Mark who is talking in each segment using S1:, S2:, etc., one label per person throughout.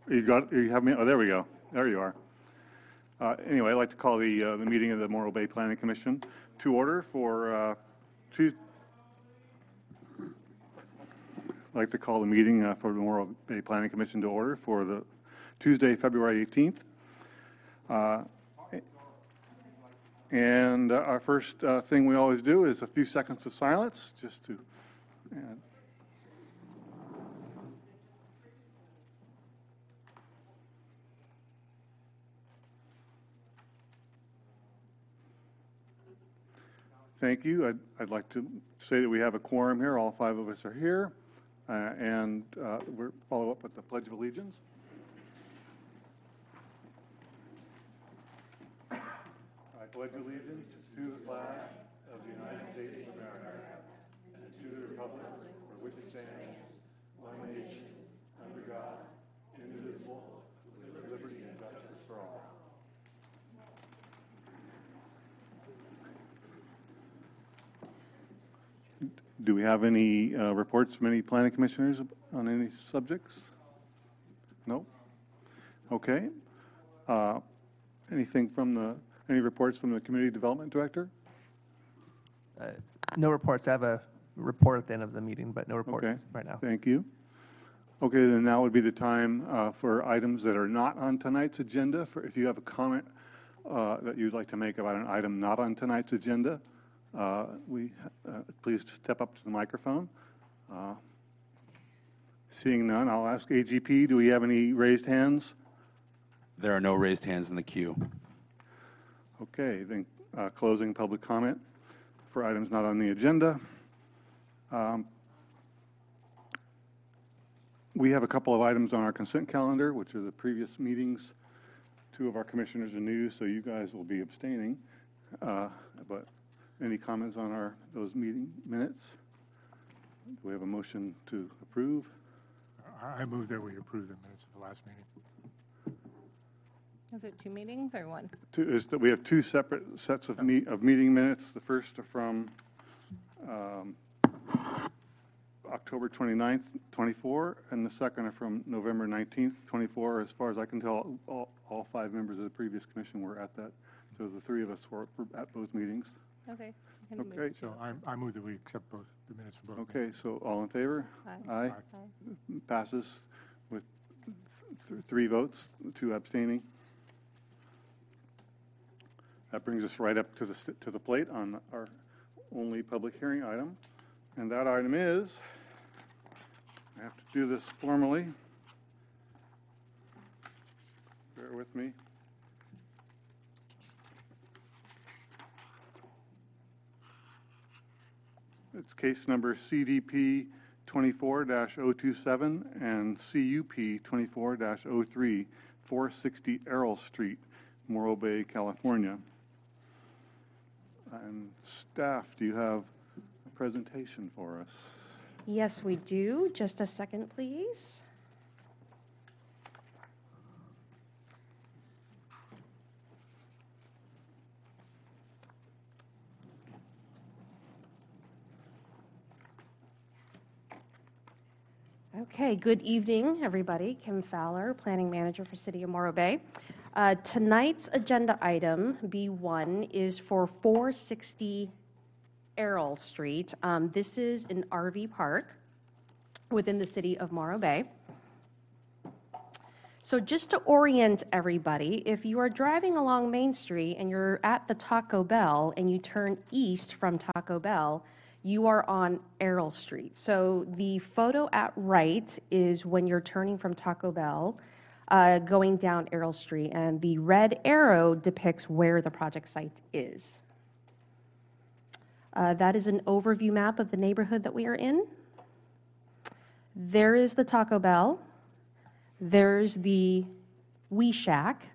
S1: You have me? Oh, there we go. There you are. Anyway, I'd like to call the meeting of the Morro Bay Planning Commission to order for Tuesday. I'd like to call the meeting for the Morro Bay Planning Commission to order for the Tuesday, February 18th. And our first thing we always do is a few seconds of silence just to. Thank you. I'd like to say that we have a quorum here. All 5 of us are here. And we'll follow up with the Pledge of Allegiance. I pledge allegiance to the flag of the United States of America and to the republic for which it stands, one nation, under God, indivisible, with liberty and justice for all. Do we have any reports from any planning commissioners on any subjects? No? Okay. Anything from any reports from the Community Development Director?
S2: No reports. I have a report at the end of the meeting, but no reports right now.
S1: Thank you. Okay, then now would be the time for items that are not on tonight's agenda. If you have a comment that you'd like to make about an item not on tonight's agenda, please step up to the microphone. Seeing none, I'll ask AGP, do we have any raised hands?
S3: There are no raised hands in the queue.
S1: Okay, then closing public comment for items not on the agenda. We have a couple of items on our consent calendar, which are the previous meetings. 2 of our commissioners are new, so you guys will be abstaining. But any comments on those meeting minutes? Do we have a motion to approve?
S4: I move that we approve the minutes of the last meeting.
S5: Is it 2 meetings or 1?
S1: We have 2 separate sets of meeting minutes. The first are from October 29th, 24, and the second are from November 19th, 24. As far as I can tell, all 5 members of the previous commission were at that. So the 3 of us were at both meetings.
S5: Okay.
S1: Okay.
S4: So I move that we accept both the minutes from both.
S1: Okay, so all in favor?
S5: Aye.
S1: Aye. Passes with 3 votes, 2 abstaining. That brings us right up to the plate on our only public hearing item. And that item is, I have to do this formally. Bear with me. It's case number CDP 24-027 and CUP 24-03, 460 Errol Street, Morro Bay, California. And staff, do you have a presentation for us?
S6: Yes, we do. Just a second, please. Okay, good evening, everybody. Kim Fowler, Planning Manager for City of Morro Bay. Tonight's agenda item, B1, is for 460 Errol Street. This is an RV park within the City of Morro Bay. So just to orient everybody, if you are driving along Main Street and you're at the Taco Bell and you turn east from Taco Bell, you are on Errol Street. So the photo at right is when you're turning from Taco Bell, going down Errol Street, and the red arrow depicts where the project site is. That is an overview map of the neighborhood that we are in. There is the Taco Bell. There's the Wee Shack.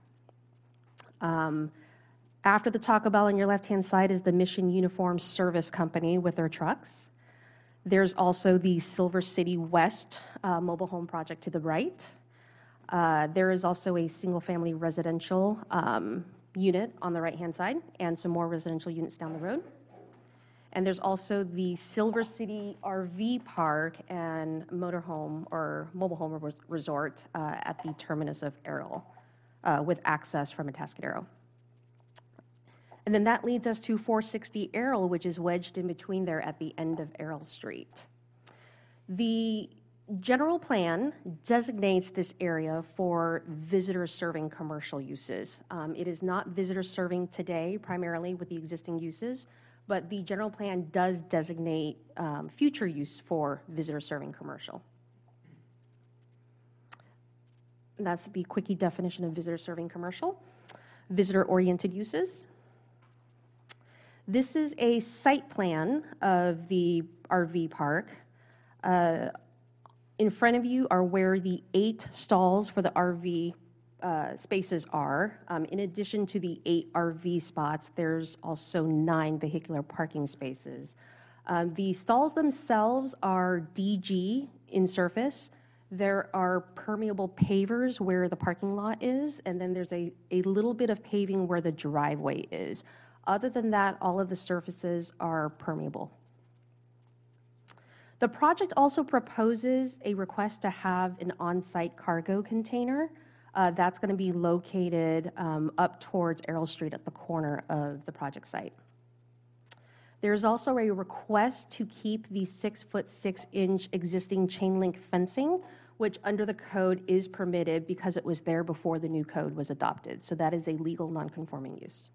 S6: After the Taco Bell on your left-hand side is the Mission Uniform Service Company with their trucks. There's also the Silver City West mobile home project to the right. There is also a single-family residential unit on the right-hand side and some more residential units down the road. And there's also the Silver City RV Park and motorhome or mobile home resort at the terminus of Errol with access from Atascadero. And then that leads us to 460 Errol, which is wedged in between there at the end of Errol Street. The general plan designates this area for visitor-serving commercial uses. It is not visitor-serving today, primarily with the existing uses, but the general plan does designate future use for visitor-serving commercial. And that's the quickie definition of visitor-serving commercial. Visitor-oriented uses. This is a site plan of the RV park. In front of you are where the 8 stalls for the RV spaces are. In addition to the 8 RV spots, there's also 9 vehicular parking spaces. The stalls themselves are DG in surface. There are permeable pavers where the parking lot is, and then there's a little bit of paving where the driveway is. Other than that, all of the surfaces are permeable. The project also proposes a request to have an on-site cargo container. That's going to be located up towards Errol Street at the corner of the project site. There's also a request to keep the 6-foot 6-inch existing chain link fencing, which under the code is permitted because it was there before the new code was adopted. So that is a legal non-conforming use.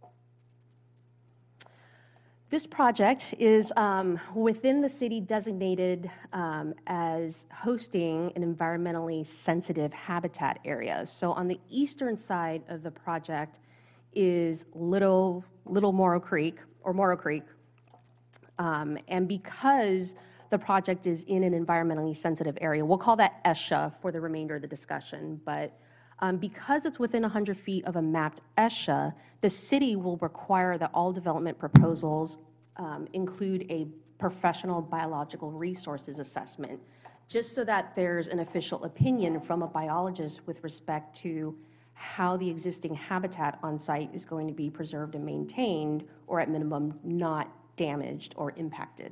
S6: This project is within the city designated as hosting an environmentally sensitive habitat area. So on the eastern side of the project is Little Morrow Creek, or Morrow Creek. And because the project is in an environmentally sensitive area, we'll call that ESHA for the remainder of the discussion, but because it's within 100 feet of a mapped ESHA, the city will require that all development proposals include a professional biological resources assessment, just so that there's an official opinion from a biologist with respect to how the existing habitat on site is going to be preserved and maintained, or at minimum, not damaged or impacted.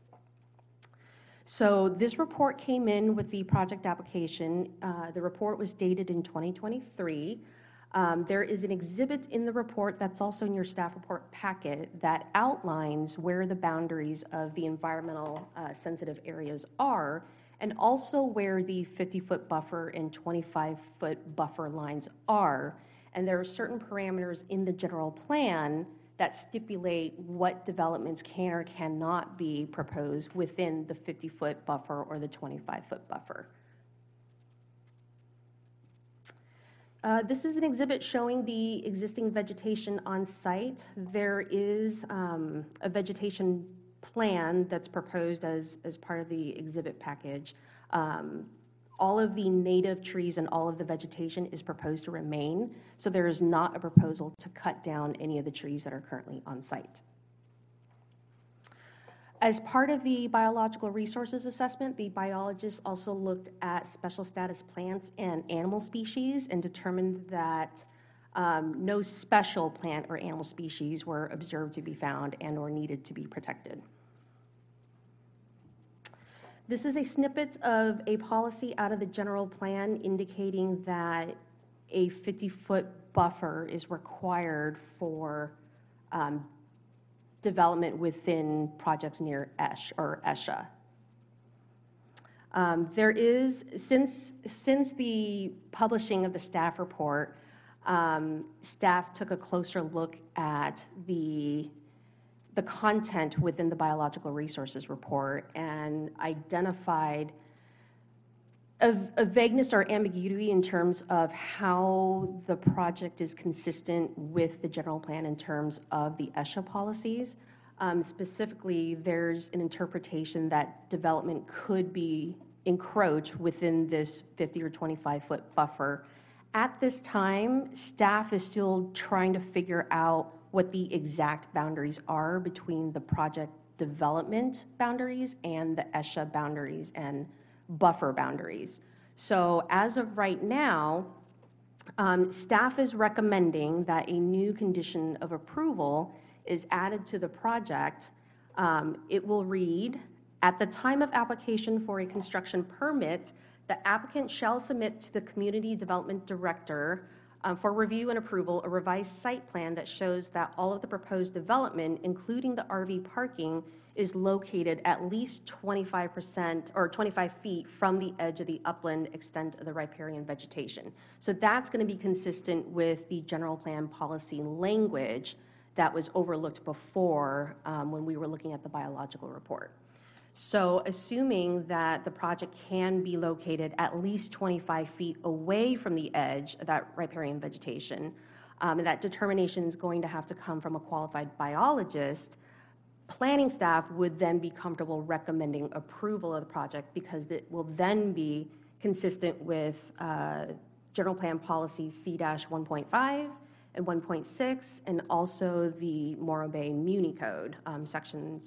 S6: So this report came in with the project application. The report was dated in 2023. There is an exhibit in the report that's also in your staff report packet that outlines where the boundaries of the environmental sensitive areas are, and also where the 50-foot buffer and 25-foot buffer lines are. And there are certain parameters in the general plan that stipulate what developments can or cannot be proposed within the 50-foot buffer or the 25-foot buffer. This is an exhibit showing the existing vegetation on site. There is a vegetation plan that's proposed as part of the exhibit package. All of the native trees and all of the vegetation is proposed to remain, so there is not a proposal to cut down any of the trees that are currently on site. As part of the biological resources assessment, the biologists also looked at special status plants and animal species and determined that no special plant or animal species were observed to be found and or needed to be protected. This is a snippet of a policy out of the general plan indicating that a 50-foot buffer is required for development within projects near ESHA. There is, since the publishing of the staff report, staff took a closer look at the content within the biological resources report and identified a vagueness or ambiguity in terms of how the project is consistent with the general plan in terms of the ESHA policies. Specifically, there's an interpretation that development could be encroached within this 50 or 25-foot buffer. At this time, staff is still trying to figure out what the exact boundaries are between the project development boundaries and the ESHA boundaries and buffer boundaries. So as of right now, staff is recommending that a new condition of approval is added to the project It will read, at the time of application for a construction permit, the applicant shall submit to the Community Development Director for review and approval a revised site plan that shows that all of the proposed development, including the RV parking, is located at least 25% or 25 feet from the edge of the upland extent of the riparian vegetation. So that's going to be consistent with the general plan policy language that was overlooked before when we were looking at the biological report. So assuming that the project can be located at least 25 feet away from the edge of that riparian vegetation, and that determination is going to have to come from a qualified biologist, planning staff would then be comfortable recommending approval of the project because it will then be consistent with General Plan Policy C-1.5 and 1.6, and also the Morro Bay Muni Code, Section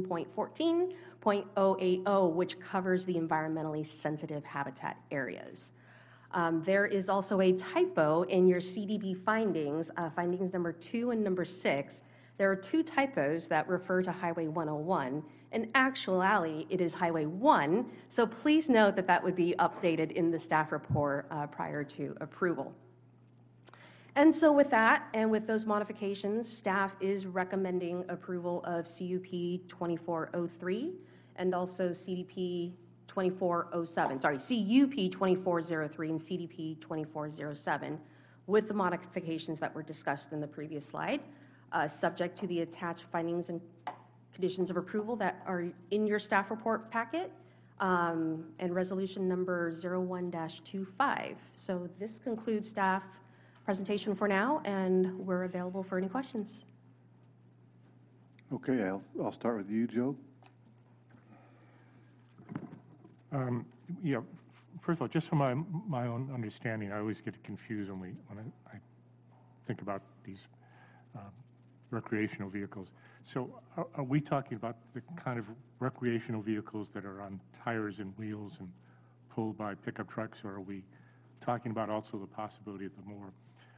S6: 17.14.080, which covers the environmentally sensitive habitat areas. There is also a typo in your CDB findings, findings number 2 and number 6. There are 2 typos that refer to Highway 101. In actuality, it is Highway 1, so please note that that would be updated in the staff report prior to approval. And so with that, and with those modifications, staff is recommending approval of CUP 2403 and also CDP 2407, CUP 2403 and CDP 2407, with the modifications that were discussed in the previous slide, subject to the attached findings and conditions of approval that are in your staff report packet, and resolution number 01-25. So this concludes staff presentation for now, and we're available for any questions.
S1: Okay, I'll start with you, Joe.
S4: Yeah, first of all, just from my own understanding, I always get confused when I think about these recreational vehicles. So are we talking about the kind of recreational vehicles that are on tires and wheels and pulled by pickup trucks, or are we talking about also the possibility of the more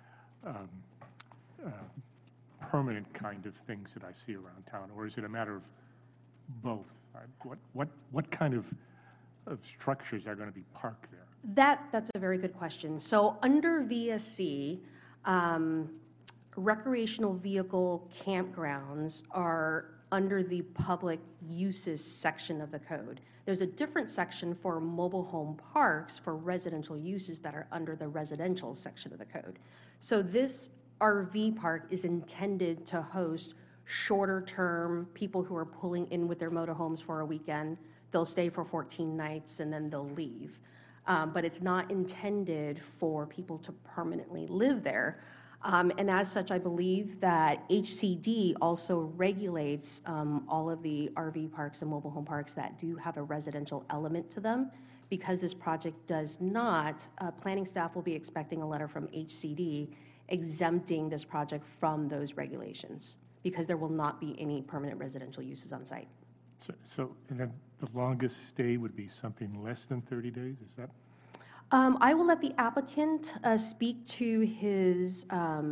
S4: permanent kind of things that I see around town, or is it a matter of both? What kind of structures are going to be parked there?
S6: That's a very good question. So under VSC, recreational vehicle campgrounds are under the public uses section of the code. There's a different section for mobile home parks for residential uses that are under the residential section of the code. So this RV park is intended to host shorter term people who are pulling in with their motorhomes for a weekend. They'll stay for 14 nights and then they'll leave. But it's not intended for people to permanently live there. And as such, I believe that HCD also regulates all of the RV parks and mobile home parks that do have a residential element to them. Because this project does not, planning staff will be expecting a letter from HCD exempting this project from those regulations, because there will not be any permanent residential uses on site.
S4: So and then the longest stay would be something less than 30 days, is that?
S6: I will let the applicant speak to his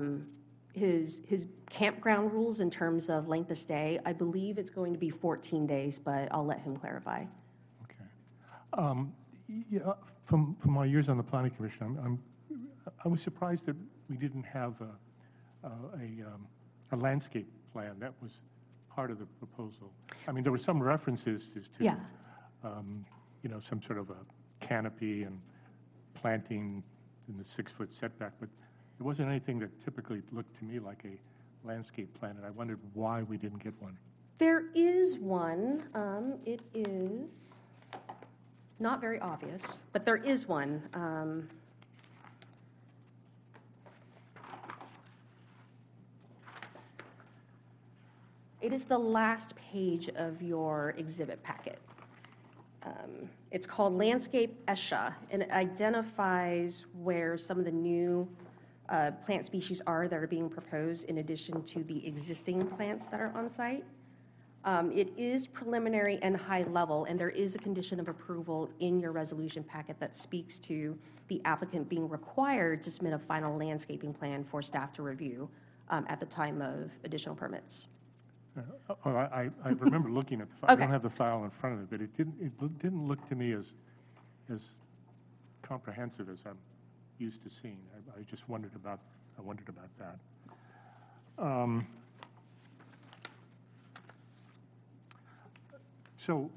S6: campground rules in terms of length of stay. I believe it's going to be 14 days, but I'll let him clarify.
S4: Okay. Yeah, from my years on the planning commission, I was surprised that we didn't have a landscape plan. That was part of the proposal. I mean, there were some references to,
S6: Yeah.
S4: Some sort of a canopy and planting in the 6-foot setback, but there wasn't anything that typically looked to me like a landscape plan, and I wondered why we didn't get one.
S6: There is one. It is not very obvious, but there is one. It is the last page of your exhibit packet. It's called Landscape ESHA, and it identifies where some of the new plant species are that are being proposed in addition to the existing plants that are on site. It is preliminary and high level, and there is a condition of approval in your resolution packet that speaks to the applicant being required to submit a final landscaping plan for staff to review at the time of additional permits.
S4: I remember looking at the file. I
S6: Okay.
S4: don't have the file in front of me, but it didn't look to me as comprehensive as I'm used to seeing. I just wondered about that. So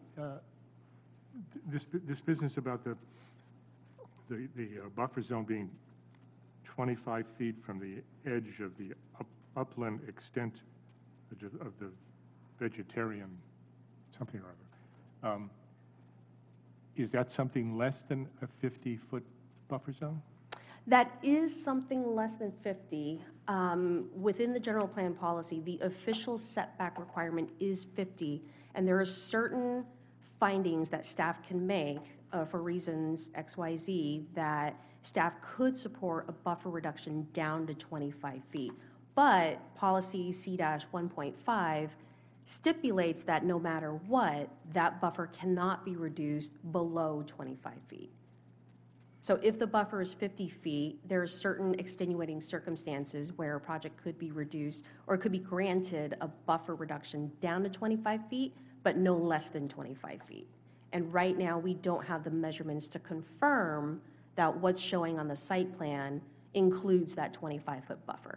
S4: this business about the buffer zone being 25 feet from the edge of the upland extent of the vegetarian something or other. Is that something less than a 50-foot buffer zone?
S6: That is something less than 50. Within the general plan policy, the official setback requirement is 50, and there are certain findings that staff can make for reasons XYZ that staff could support a buffer reduction down to 25 feet. But policy C-1.5 stipulates that no matter what, that buffer cannot be reduced below 25 feet. So if the buffer is 50 feet, there are certain extenuating circumstances where a project could be reduced or could be granted a buffer reduction down to 25 feet, but no less than 25 feet. And right now, we don't have the measurements to confirm that what's showing on the site plan includes that 25-foot buffer.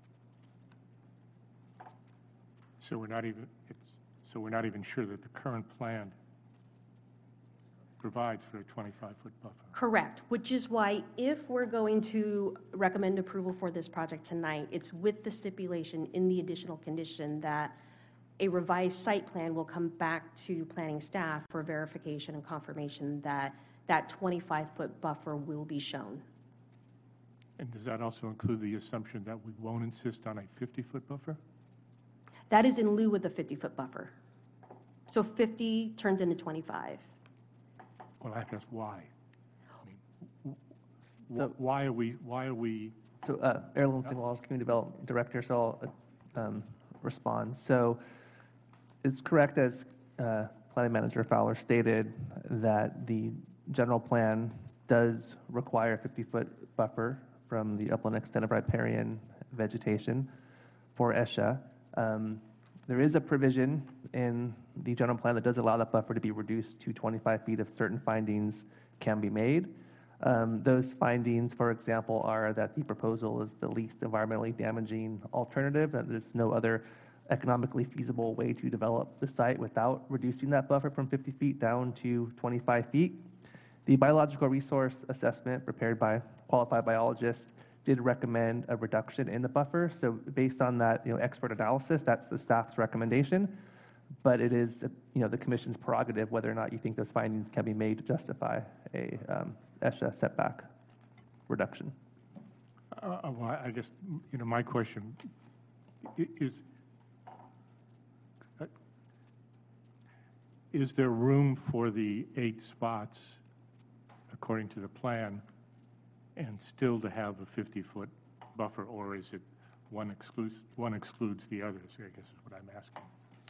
S4: So we're not even sure that the current plan provides for a 25-foot buffer.
S6: Correct, which is why if we're going to recommend approval for this project tonight, it's with the stipulation in the additional condition that a revised site plan will come back to planning staff for verification and confirmation that that 25-foot buffer will be shown.
S4: And does that also include the assumption that we won't insist on a 50-foot buffer?
S6: That is in lieu of the 50-foot buffer. So 50 turns into 25.
S4: Well, I have to ask why. I mean,
S2: So-
S4: why are we?
S2: So Earl Singwall, Community Development Director, so I'll respond. So it's correct, as Planning Manager Fowler stated, that the general plan does require a 50-foot buffer from the upland extent of riparian vegetation for ESHA. There is a provision in the general plan that does allow that buffer to be reduced to 25 feet if certain findings can be made. Those findings, for example, are that the proposal is the least environmentally damaging alternative, and there's no other economically feasible way to develop the site without reducing that buffer from 50 feet down to 25 feet. The biological resource assessment prepared by qualified biologists did recommend a reduction in the buffer. So based on that, expert analysis, that's the staff's recommendation. But it is, the commission's prerogative whether or not you think those findings can be made to justify a ESHA setback reduction.
S4: Well, I guess, my question is there room for the 8 spots according to the plan and still to have a 50-foot buffer, or is it one excludes the others, I guess is what I'm asking.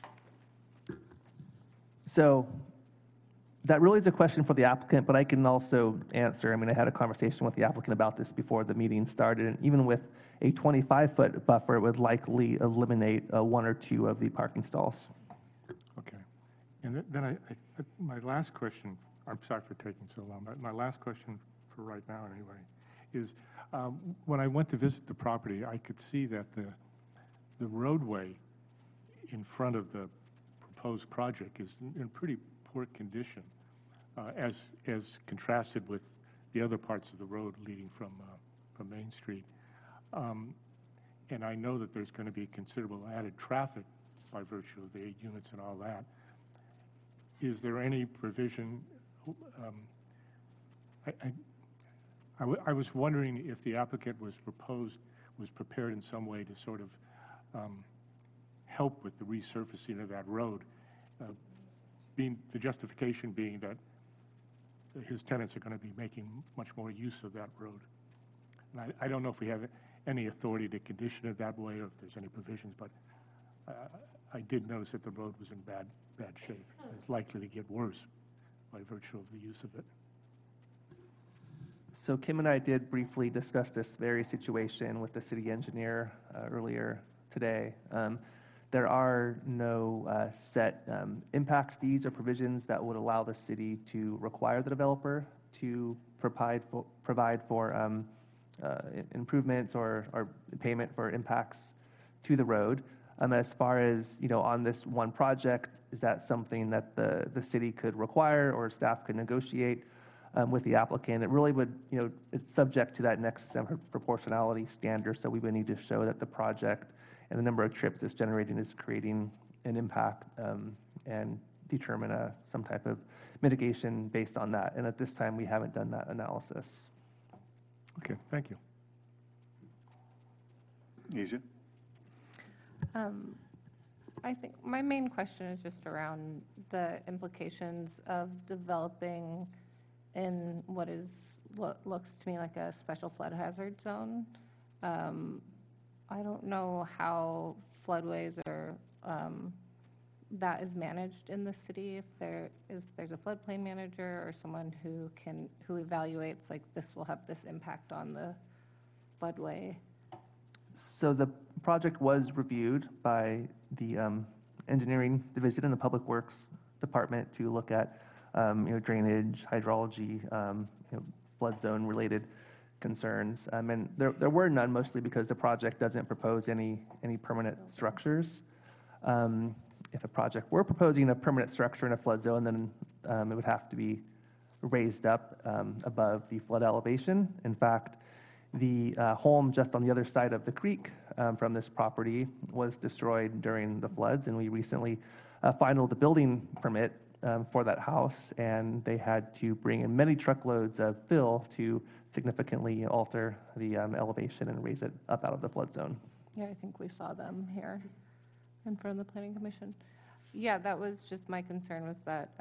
S2: So that really is a question for the applicant, but I can also answer. I mean, I had a conversation with the applicant about this before the meeting started, and even with a 25-foot buffer, it would likely eliminate 1 or 2 of the parking stalls.
S4: Okay. And then my last question, I'm sorry for taking so long, but my last question for right now anyway, is when I went to visit the property, I could see that the roadway in front of the proposed project is in pretty poor condition, as contrasted with the other parts of the road leading from Main Street. And I know that there's going to be considerable added traffic by virtue of the 8 units and all that. Is there any provision? I was wondering if the applicant was prepared in some way to sort of help with the resurfacing of that road, the justification being that his tenants are going to be making much more use of that road. And I don't know if we have any authority to condition it that way or if there's any provisions, but I did notice that the road was in bad shape. It's likely to get worse by virtue of the use of it.
S2: So Kim and I did briefly discuss this very situation with the city engineer earlier today. There are no set impact fees or provisions that would allow the city to require the developer to provide for improvements or payment for impacts to the road. As far as, on this one project, is that something that the city could require or staff could negotiate with the applicant? It really would, it's subject to that nexus and proportionality standard, so we would need to show that the project and the number of trips it's generating is creating an impact and determine some type of mitigation based on that. And at this time, we haven't done that analysis.
S4: Okay, thank you.
S1: Asia?
S5: I think my main question is just around the implications of developing in what looks to me like a special flood hazard zone. I don't know how floodways are that is managed in the city. If there's a floodplain manager or someone who evaluates, like, this will have this impact on the floodway.
S2: So the project was reviewed by the engineering division and the public works department to look at drainage, hydrology, flood zone related concerns. And there were none, mostly because the project doesn't propose any permanent structures. If a project were proposing a permanent structure in a flood zone, then it would have to be raised up above the flood elevation. In fact, the home just on the other side of the creek from this property was destroyed during the floods, and we recently finalized the building permit for that house, and they had to bring in many truckloads of fill to significantly alter the elevation and raise it up out of the flood zone.
S5: Yeah, I think we saw them here in front of the Planning Commission. Yeah, that was just my concern, was that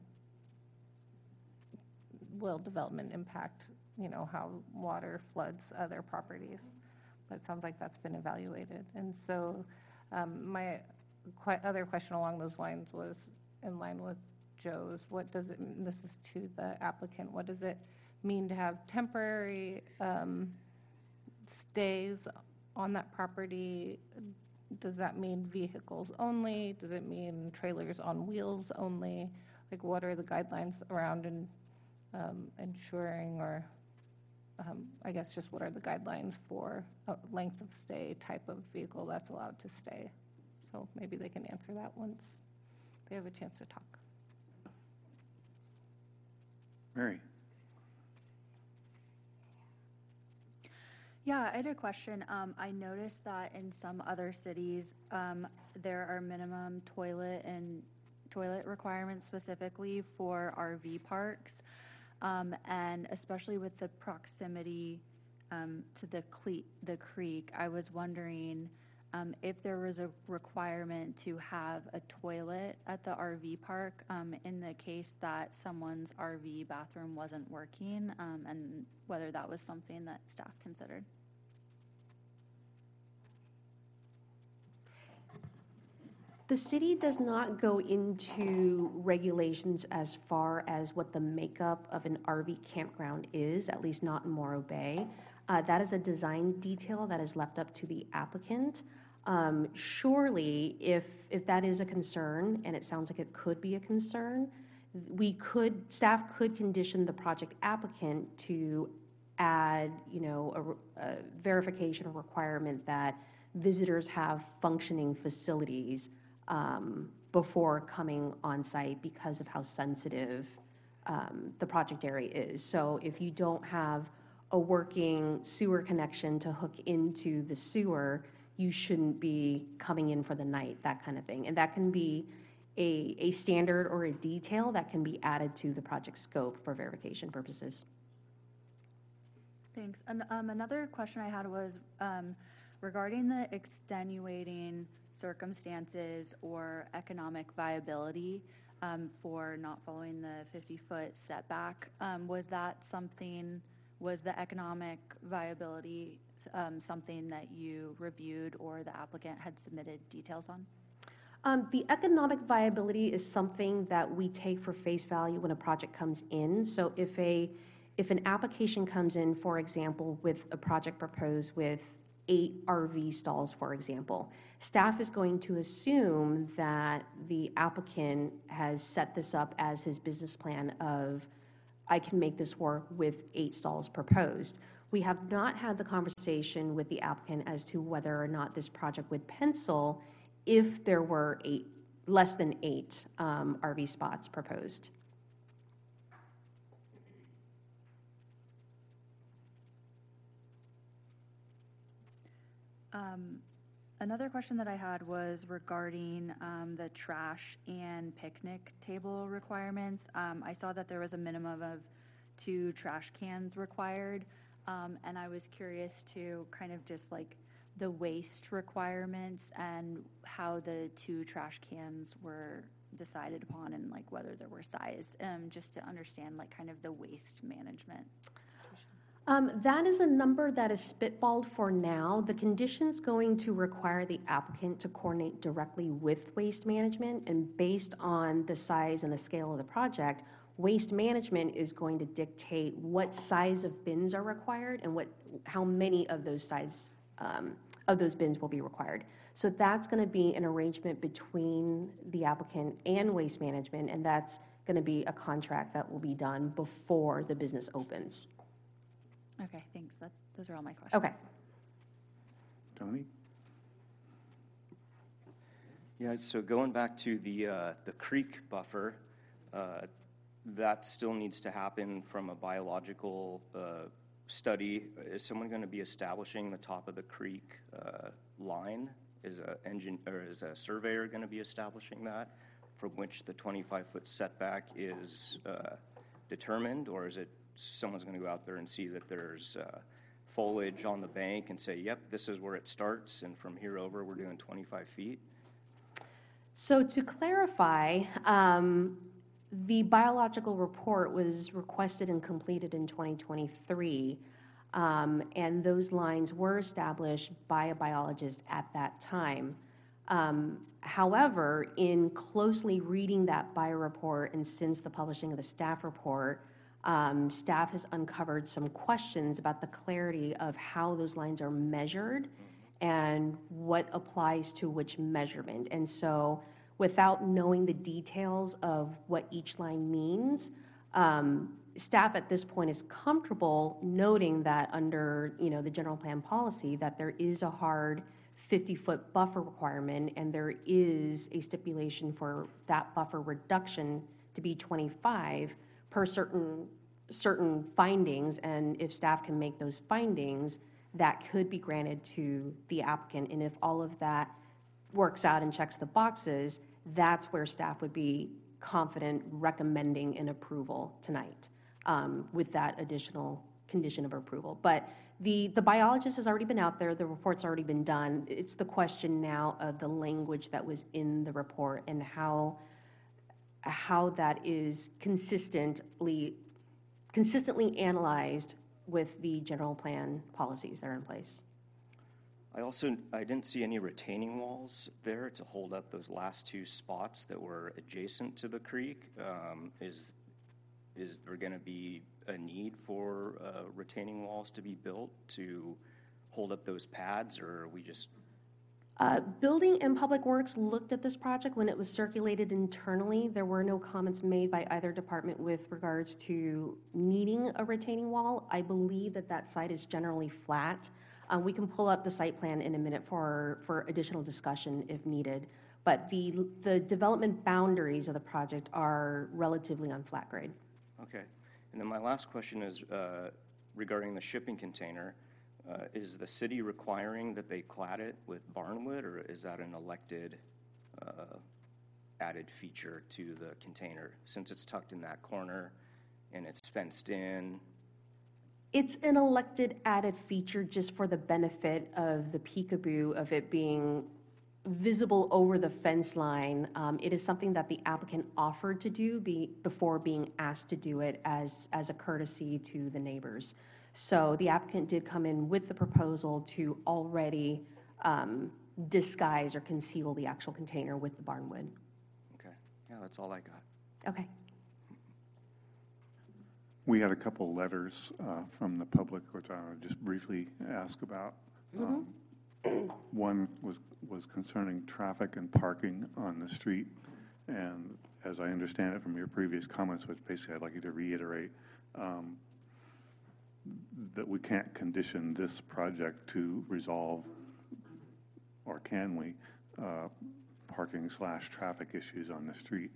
S5: will development impact, how water floods other properties? But it sounds like that's been evaluated. And so my other question along those lines was in line with Joe's. What does it, this is to the applicant, what does it mean to have temporary stays on that property? Does that mean vehicles only? Does it mean trailers on wheels only? Like, what are the guidelines around ensuring, or I guess just what are the guidelines for a length of stay type of vehicle that's allowed to stay? So maybe they can answer that once they have a chance to talk.
S1: Mary?
S7: Yeah, I had a question. I noticed that in some other cities, there are minimum toilet requirements specifically for RV parks, and especially with the proximity to the creek. I was wondering if there was a requirement to have a toilet at the RV park in the case that someone's RV bathroom wasn't working, and whether that was something that staff considered.
S6: The city does not go into regulations as far as what the makeup of an RV campground is, at least not in Morro Bay. That is a design detail that is left up to the applicant. Surely, if that is a concern, and it sounds like it could be a concern, staff could condition the project applicant to add, a verification or requirement that visitors have functioning facilities before coming on site because of how sensitive the project area is. So if you don't have a working sewer connection to hook into the sewer, you shouldn't be coming in for the night, that kind of thing. And that can be a standard or a detail that can be added to the project scope for verification purposes.
S7: Thanks. And another question I had was regarding the extenuating circumstances or economic viability for not following the 50-foot setback. Was the economic viability something that you reviewed or the applicant had submitted details on?
S6: The economic viability is something that we take for face value when a project comes in. So if an application comes in, for example, with a project proposed with 8 RV stalls, for example. Staff is going to assume that the applicant has set this up as his business plan of, I can make this work with 8 stalls proposed. We have not had the conversation with the applicant as to whether or not this project would pencil if there were less than 8 RV spots proposed.
S7: Another question that I had was regarding the trash and picnic table requirements. I saw that there was a minimum of 2 trash cans required, and I was curious to kind of just like the waste requirements and how the 2 trash cans were decided upon and like whether there were size, just to understand like kind of the waste management.
S6: That is a number that is spitballed for now. The condition's going to require the applicant to coordinate directly with Waste Management, and based on the size and the scale of the project, Waste Management is going to dictate what size of bins are required and how many of those bins will be required. So that's going to be an arrangement between the applicant and Waste Management, and that's going to be a contract that will be done before the business opens.
S7: Okay, thanks. Those are all my questions.
S6: Okay.
S1: Tony?
S8: Yeah, so going back to the creek buffer, that still needs to happen from a biological study. Is someone going to be establishing the top of the creek line? Is a surveyor going to be establishing that, from which the 25-foot setback is determined, or is it someone's going to go out there and see that there's foliage on the bank and say, yep, this is where it starts, and from here over we're doing 25 feet?
S6: So to clarify, the biological report was requested and completed in 2023, and those lines were established by a biologist at that time. However, in closely reading that bio report and since the publishing of the staff report, staff has uncovered some questions about the clarity of how those lines are measured and what applies to which measurement. And so without knowing the details of what each line means, staff at this point is comfortable noting that under the general plan policy that there is a hard 50-foot buffer requirement, and there is a stipulation for that buffer reduction to be 25 per certain findings, and if staff can make those findings, that could be granted to the applicant. And if all of that works out and checks the boxes, that's where staff would be confident recommending an approval tonight with that additional condition of approval. But the biologist has already been out there, the report's already been done. It's the question now of the language that was in the report and how that is consistently analyzed with the general plan policies that are in place.
S8: I didn't see any retaining walls there to hold up those last 2 spots that were adjacent to the creek. Is there going to be a need for retaining walls to be built to hold up those pads, or are we just...
S6: Building and Public Works looked at this project when it was circulated internally. There were no comments made by either department with regards to needing a retaining wall. I believe that site is generally flat. We can pull up the site plan in a minute for additional discussion if needed. But the development boundaries of the project are relatively on flat grade.
S8: Okay. And then my last question is regarding the shipping container. Is the city requiring that they clad it with barnwood, or is that an elected added feature to the container since it's tucked in that corner and it's fenced in?
S6: It's an elected added feature just for the benefit of the peekaboo of it being visible over the fence line. It is something that the applicant offered to do before being asked to do it as a courtesy to the neighbors. So the applicant did come in with the proposal to already disguise or conceal the actual container with the barnwood.
S8: Okay. Yeah, that's all I got.
S6: Okay.
S1: We had a couple letters from the public, which I want to just briefly ask about. One was concerning traffic and parking on the street. And as I understand it from your previous comments, which basically I'd like you to reiterate, that we can't condition this project to resolve, or can we, parking/traffic issues on the street.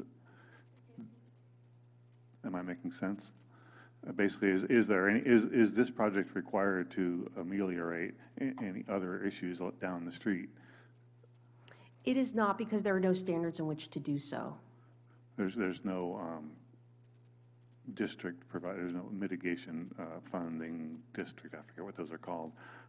S1: Am I making sense? Basically, is this project required to ameliorate any other issues down the street?
S6: It is not, because there are no standards in which to do so.
S1: There's no district provided, there's no mitigation funding district, I forget what those are called.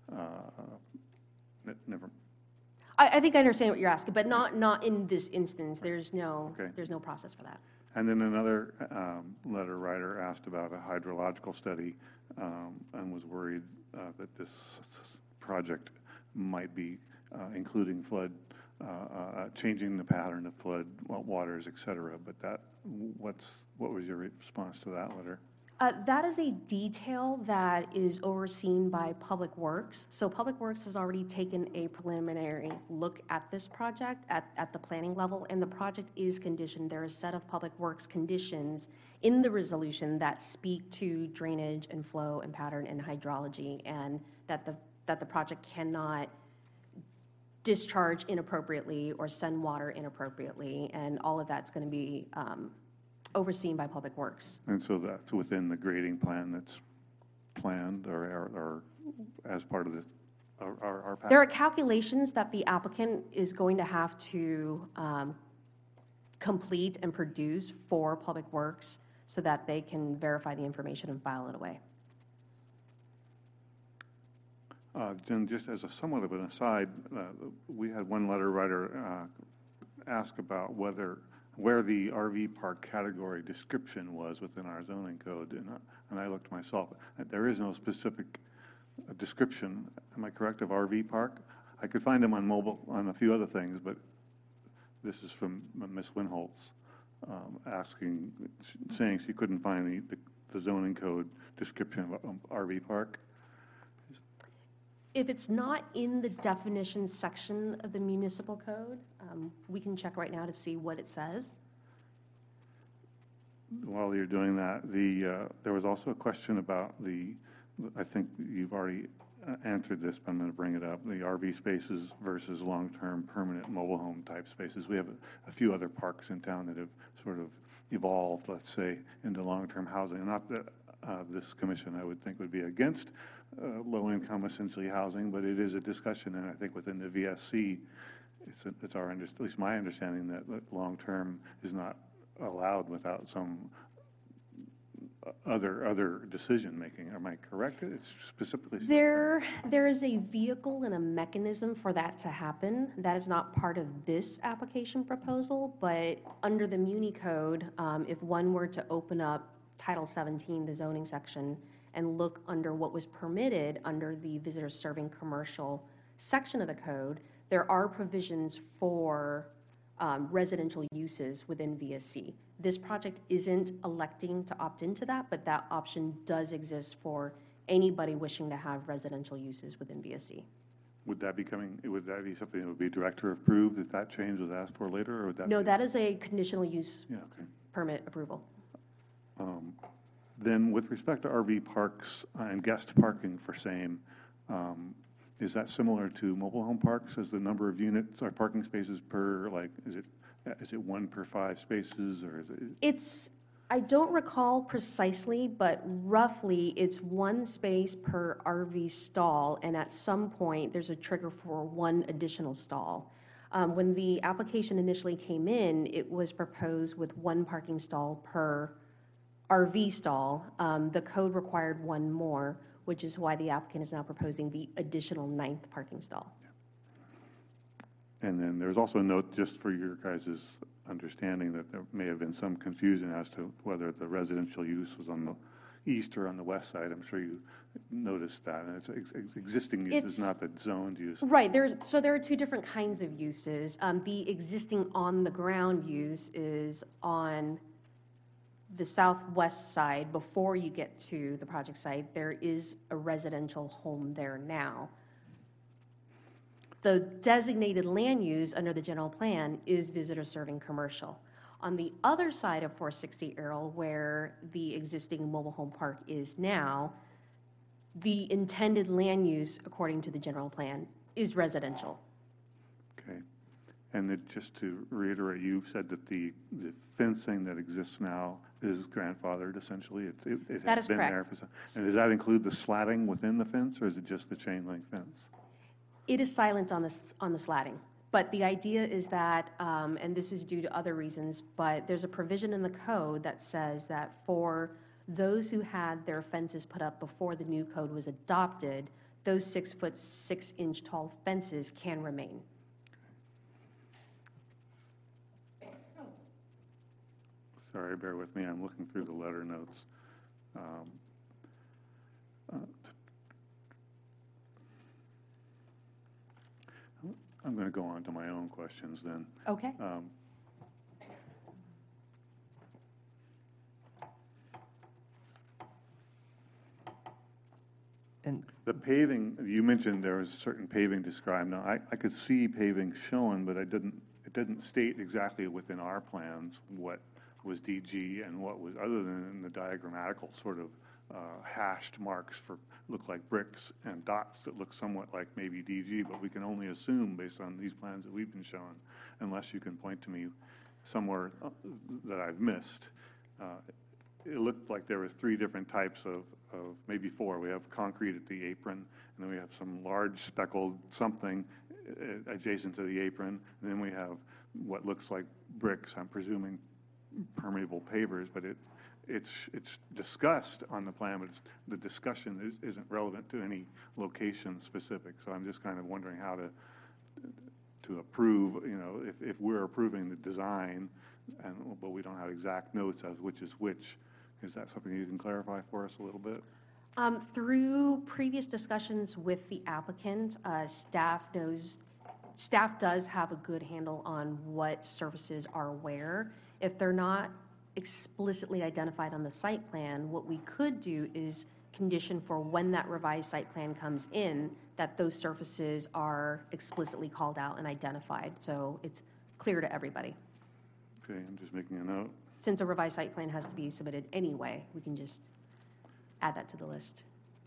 S1: Never.
S6: I think I understand what you're asking, but not in this instance. There's no process for that.
S1: And then another letter writer asked about a hydrological study and was worried that this project might be including flood, changing the pattern of flood waters, et cetera. But what was your response to that letter?
S6: That is a detail that is overseen by Public Works. So Public Works has already taken a preliminary look at this project at the planning level, and the project is conditioned. There are a set of Public Works conditions in the resolution that speak to drainage and flow and pattern and hydrology, and that the project cannot discharge inappropriately or send water inappropriately, and all of that's going to be overseen by Public Works.
S1: And so that's within the grading plan that's planned or as part of our package?
S6: There are calculations that the applicant is going to have to complete and produce for Public Works so that they can verify the information and file it away.
S1: Then just as a somewhat of an aside, we had one letter writer ask about where the RV park category description was within our zoning code, and I looked myself. There is no specific description, am I correct, of RV park? I could find them on a few other things, but this is from Ms. Winholtz saying she couldn't find the zoning code description of RV park.
S6: If it's not in the definition section of the municipal code, we can check right now to see what it says.
S1: While you're doing that, there was also a question about I think you've already answered this, but I'm going to bring it up, the RV spaces versus long-term permanent mobile home type spaces. We have a few other parks in town that have sort of evolved, let's say, into long-term housing. Not that this commission, I would think, would be against low-income essentially housing, but it is a discussion, and I think within the VSC, it's at least my understanding that long-term is not allowed without some other decision-making. Am I correct? It's specifically
S6: There is a vehicle and a mechanism for that to happen. That is not part of this application proposal, but under the Muni Code, if one were to open up Title 17, the zoning section, and look under what was permitted under the visitor serving commercial section of the code, there are provisions for residential uses within VSC. This project isn't electing to opt into that, but that option does exist for anybody wishing to have residential uses within VSC.
S1: Would that be something that would be director approved if that change was asked for later, or would that?
S6: No, that is a conditional use
S1: Okay.
S6: permit approval.
S1: Then with respect to RV parks and guest parking for same, is that similar to mobile home parks as the number of units or parking spaces per, like, is it 1 per 5 spaces, or is it?
S6: I don't recall precisely, but roughly it's 1 space per RV stall, and at some point there's a trigger for 1 additional stall. When the application initially came in, it was proposed with 1 parking stall per RV stall. The code required 1 more, which is why the applicant is now proposing the additional 9th parking stall.
S1: And then there's also a note, just for your guys' understanding, that there may have been some confusion as to whether the residential use was on the east or on the west side. I'm sure you noticed that, and it's existing use, is not the zoned use.
S6: Right. So there are 2 different kinds of uses. The existing on-the-ground use is on the southwest side. Before you get to the project site, there is a residential home there now. The designated land use under the general plan is visitor serving commercial. On the other side of 460 Errol, where the existing mobile home park is now, the intended land use, according to the general plan, is residential.
S1: Okay. And just to reiterate, you said that the fencing that exists now is grandfathered, essentially? It
S6: That
S1: has
S6: is
S1: been there
S6: correct.
S1: and does that include the slatting within the fence, or is it just the chain link fence?
S6: It is silent on the slatting, but the idea is that, and this is due to other reasons, but there's a provision in the code that says that for those who had their fences put up before the new code was adopted, those 6-foot 6-inch tall fences can remain.
S1: Sorry, bear with me, I'm looking through the letter notes. I'm going to go on to my own questions then.
S6: Okay.
S2: And
S1: The paving, you mentioned there was certain paving described. Now, I could see paving shown, but it didn't state exactly within our plans what was DG and what was, other than the diagrammatical sort of hashed marks for, look like bricks and dots that look somewhat like maybe DG, but we can only assume based on these plans that we've been shown, unless you can point to me somewhere that I've missed. It looked like there was 3 different types of maybe 4. We have concrete at the apron, and then we have some large speckled something adjacent to the apron, and then we have what looks like bricks, I'm presuming permeable pavers, but it's discussed on the plan, but the discussion isn't relevant to any location specific. So I'm just kind of wondering how to approve, if we're approving the design, but we don't have exact notes as which is which. Is that something you can clarify for us a little bit?
S6: Through previous discussions with the applicant, staff does have a good handle on what services are where. If they're not explicitly identified on the site plan, what we could do is condition for when that revised site plan comes in, that those surfaces are explicitly called out and identified, so it's clear to everybody.
S1: Okay, I'm just making a note.
S6: Since a revised site plan has to be submitted anyway, we can just add that to the list.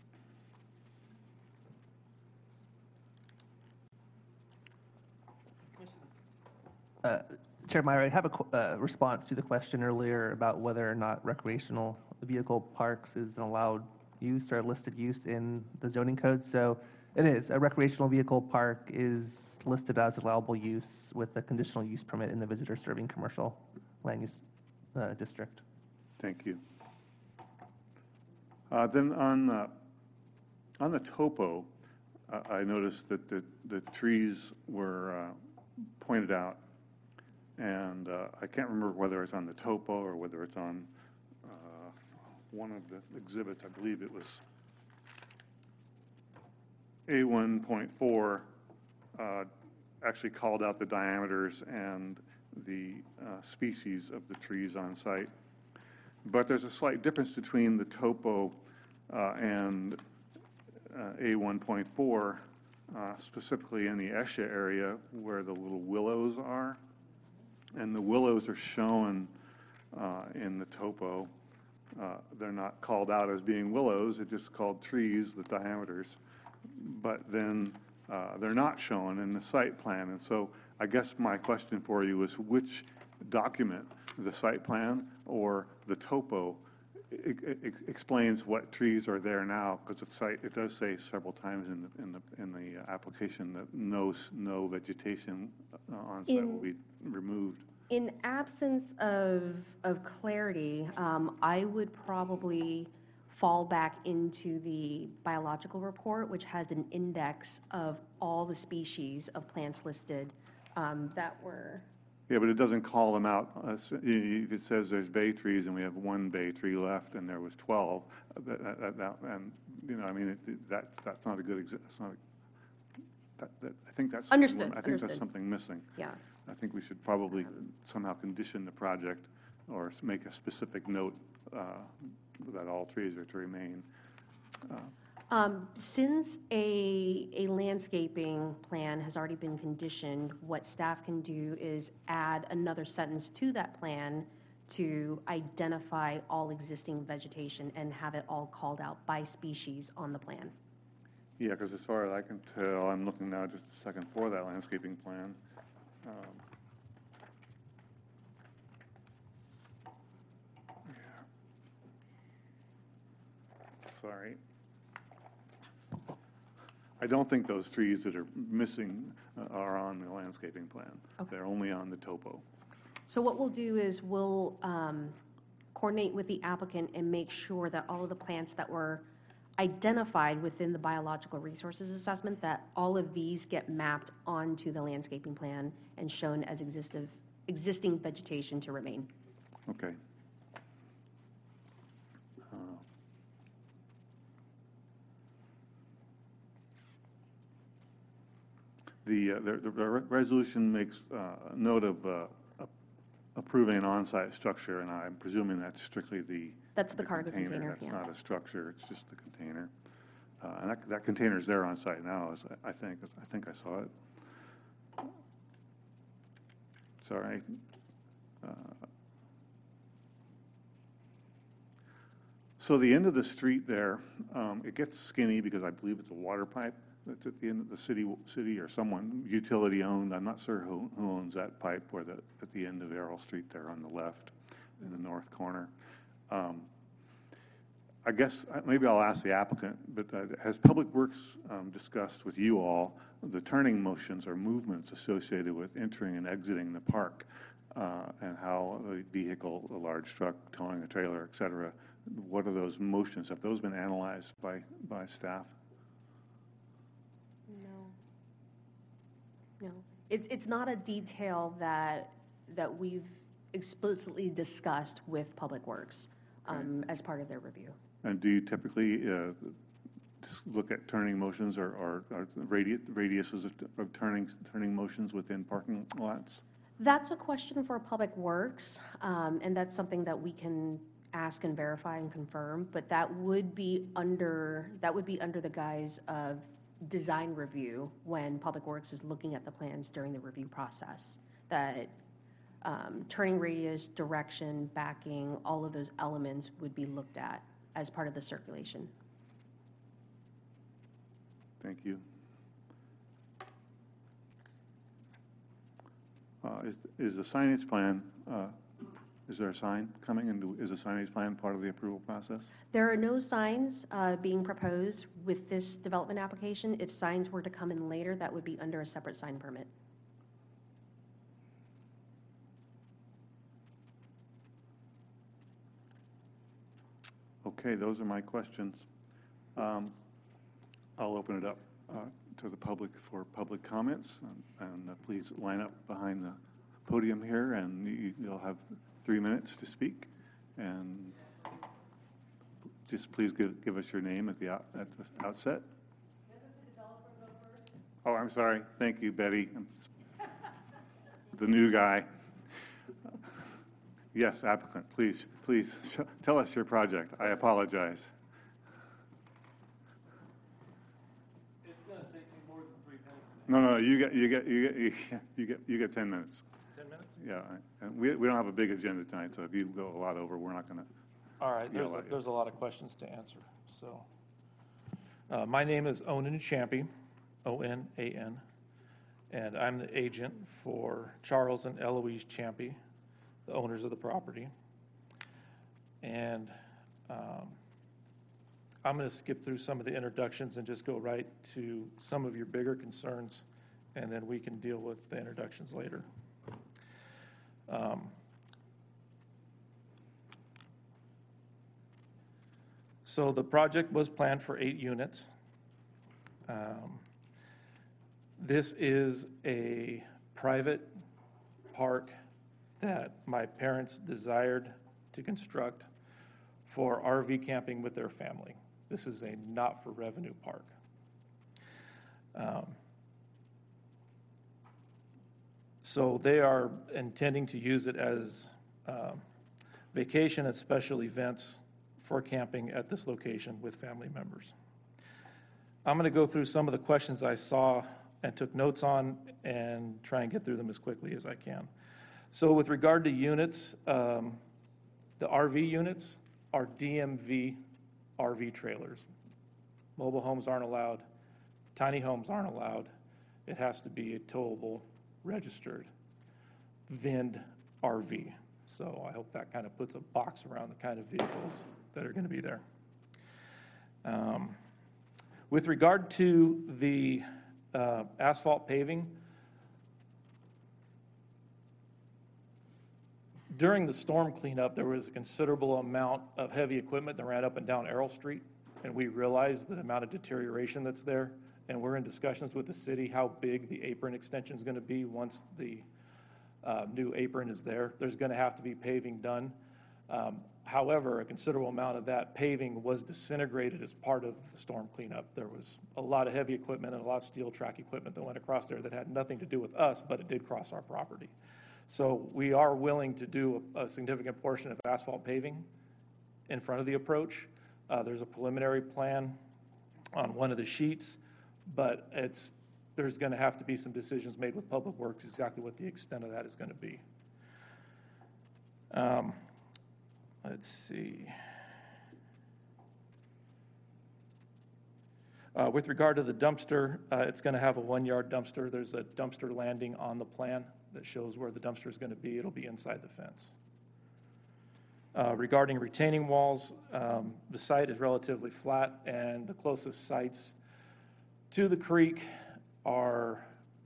S2: Chair Meyer, I have a response to the question earlier about whether or not recreational vehicle parks is an allowed use or a listed use in the zoning code. So it is. A recreational vehicle park is listed as allowable use with a conditional use permit in the visitor serving commercial land use district.
S1: Thank you. Then on the topo, I noticed that the trees were pointed out, and I can't remember whether it's on the topo or whether it's on one of the exhibits. I believe it was A1.4 actually called out the diameters and the species of the trees on site. But there's a slight difference between the topo and A1.4, specifically in the Esha area where the little willows are. And the willows are shown in the topo. They're not called out as being willows, they're just called trees with diameters. But then they're not shown in the site plan. And so I guess my question for you is which document, the site plan or the topo, explains what trees are there now? Because it does say several times in the application that no vegetation on site will be removed.
S6: In absence of clarity, I would probably fall back into the biological report, which has an index of all the species of plants listed that were.
S1: Yeah, but it doesn't call them out. If it says there's bay trees and we have 1 bay tree left and there was 12, and I mean, that's not a good example. I think that's
S6: Understood.
S1: I think that's something missing.
S6: Yeah.
S1: I think we should probably somehow condition the project or make a specific note that all trees are to remain.
S6: Since a landscaping plan has already been conditioned, what staff can do is add another sentence to that plan to identify all existing vegetation and have it all called out by species on the plan.
S1: Yeah, because as far as I can tell, I'm looking now just a second for that landscaping plan. Sorry. I don't think those trees that are missing are on the landscaping plan.
S6: Okay.
S1: They're only on the topo.
S6: So what we'll do is we'll coordinate with the applicant and make sure that all of the plants that were identified within the biological resources assessment, that all of these get mapped onto the landscaping plan and shown as existing vegetation to remain.
S1: Okay. The resolution makes note of approving an on-site structure, and I'm presuming that's strictly
S6: That's the cargo container,
S1: That's
S6: yeah.
S1: not a structure, it's just the container. And that container's there on site now, I think I saw it. Sorry. So the end of the street there, it gets skinny because I believe it's a water pipe that's at the end of the city or someone, utility owned. I'm not sure who owns that pipe or at the end of Errol Street there on the left in the north corner. I guess maybe I'll ask the applicant, but has Public Works discussed with you all the turning motions or movements associated with entering and exiting the park and how a vehicle, a large truck towing a trailer, et cetera, what are those motions? Have those been analyzed by staff?
S6: No. It's not a detail that we've explicitly discussed with Public Works as part of their review.
S1: And do you typically just look at turning motions or radiuses of turning motions within parking lots?
S6: That's a question for Public Works, and that's something that we can ask and verify and confirm, but that would be under the guise of design review when Public Works is looking at the plans during the review process. That turning radius, direction, backing, all of those elements would be looked at as part of the circulation.
S1: Thank you. Is the signage plan, is there a sign coming, and is the signage plan part of the approval process?
S6: There are no signs being proposed with this development application. If signs were to come in later, that would be under a separate sign permit.
S1: Okay, those are my questions. I'll open it up to the public for public comments, and please line up behind the podium here, and you'll have 3 minutes to speak. And just please give us your name at the outset. Oh, I'm sorry. Thank you, Betty. The new guy. Yes, applicant, please tell us your project. I apologize.
S9: It's going to take me more than 3 minutes.
S1: No, you get 10 minutes.
S9: 10 minutes?
S1: Yeah, and we don't have a big agenda tonight, so if you go a lot over, we're not going to.
S9: All right, there's a lot of questions to answer. So, my name is Onan Champy, O-N-A-N, and I'm the agent for Charles and Eloise Champy, the owners of the property. And I'm going to skip through some of the introductions and just go right to some of your bigger concerns, and then we can deal with the introductions later. So the project was planned for 8 units. This is a private park that my parents desired to construct for RV camping with their family. This is a not-for-revenue park. So they are intending to use it as vacation and special events for camping at this location with family members. I'm going to go through some of the questions I saw and took notes on and try and get through them as quickly as I can. So with regard to units, the RV units are DMV RV trailers. Mobile homes aren't allowed. Tiny homes aren't allowed. It has to be a towable, registered, VINed RV. So I hope that kind of puts a box around the kind of vehicles that are going to be there. With regard to the asphalt paving, during the storm cleanup, there was a considerable amount of heavy equipment that ran up and down Errol Street, and we realized the amount of deterioration that's there. And we're in discussions with the city how big the apron extension is going to be once the new apron is there. There's going to have to be paving done. However, a considerable amount of that paving was disintegrated as part of the storm cleanup. There was a lot of heavy equipment and a lot of steel track equipment that went across there that had nothing to do with us, but it did cross our property. So we are willing to do a significant portion of asphalt paving in front of the approach. There's a preliminary plan on one of the sheets, but there's going to have to be some decisions made with Public Works exactly what the extent of that is going to be. Let's see. With regard to the dumpster, it's going to have a 1-yard dumpster. There's a dumpster landing on the plan that shows where the dumpster is going to be. It'll be inside the fence. Regarding retaining walls, the site is relatively flat, and the closest sites to the creek are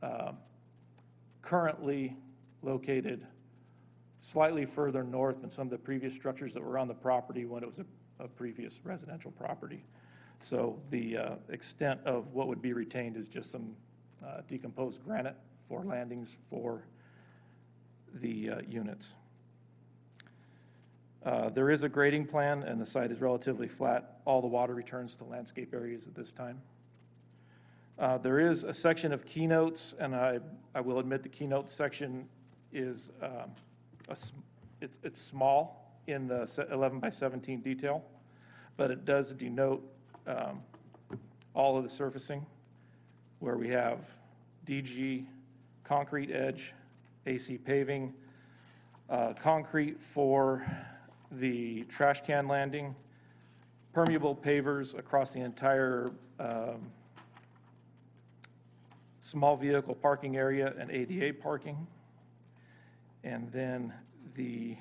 S9: currently located slightly further north than some of the previous structures that were on the property when it was a previous residential property. So the extent of what would be retained is just some decomposed granite for landings for the units. There is a grading plan, and the site is relatively flat. All the water returns to landscape areas at this time. There is a section of keynotes, and I will admit the keynote section is it's small in the 11 by 17 detail, but it does denote all of the surfacing, where we have DG, concrete edge, AC paving, concrete for the trash can landing, permeable pavers across the entire small vehicle parking area and ADA parking, and then the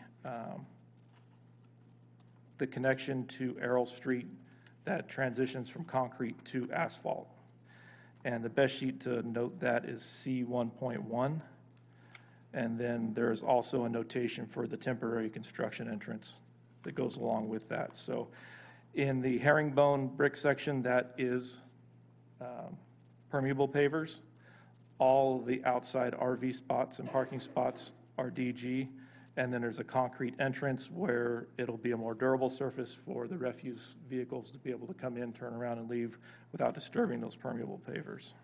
S9: connection to Errol Street that transitions from concrete to asphalt. And the best sheet to note that is C1.1. And then there's also a notation for the temporary construction entrance that goes along with that. So in the herringbone brick section, that is permeable pavers. All the outside RV spots and parking spots are DG. And then there's a concrete entrance where it'll be a more durable surface for the refuse vehicles to be able to come in, turn around, and leave without disturbing those permeable pavers.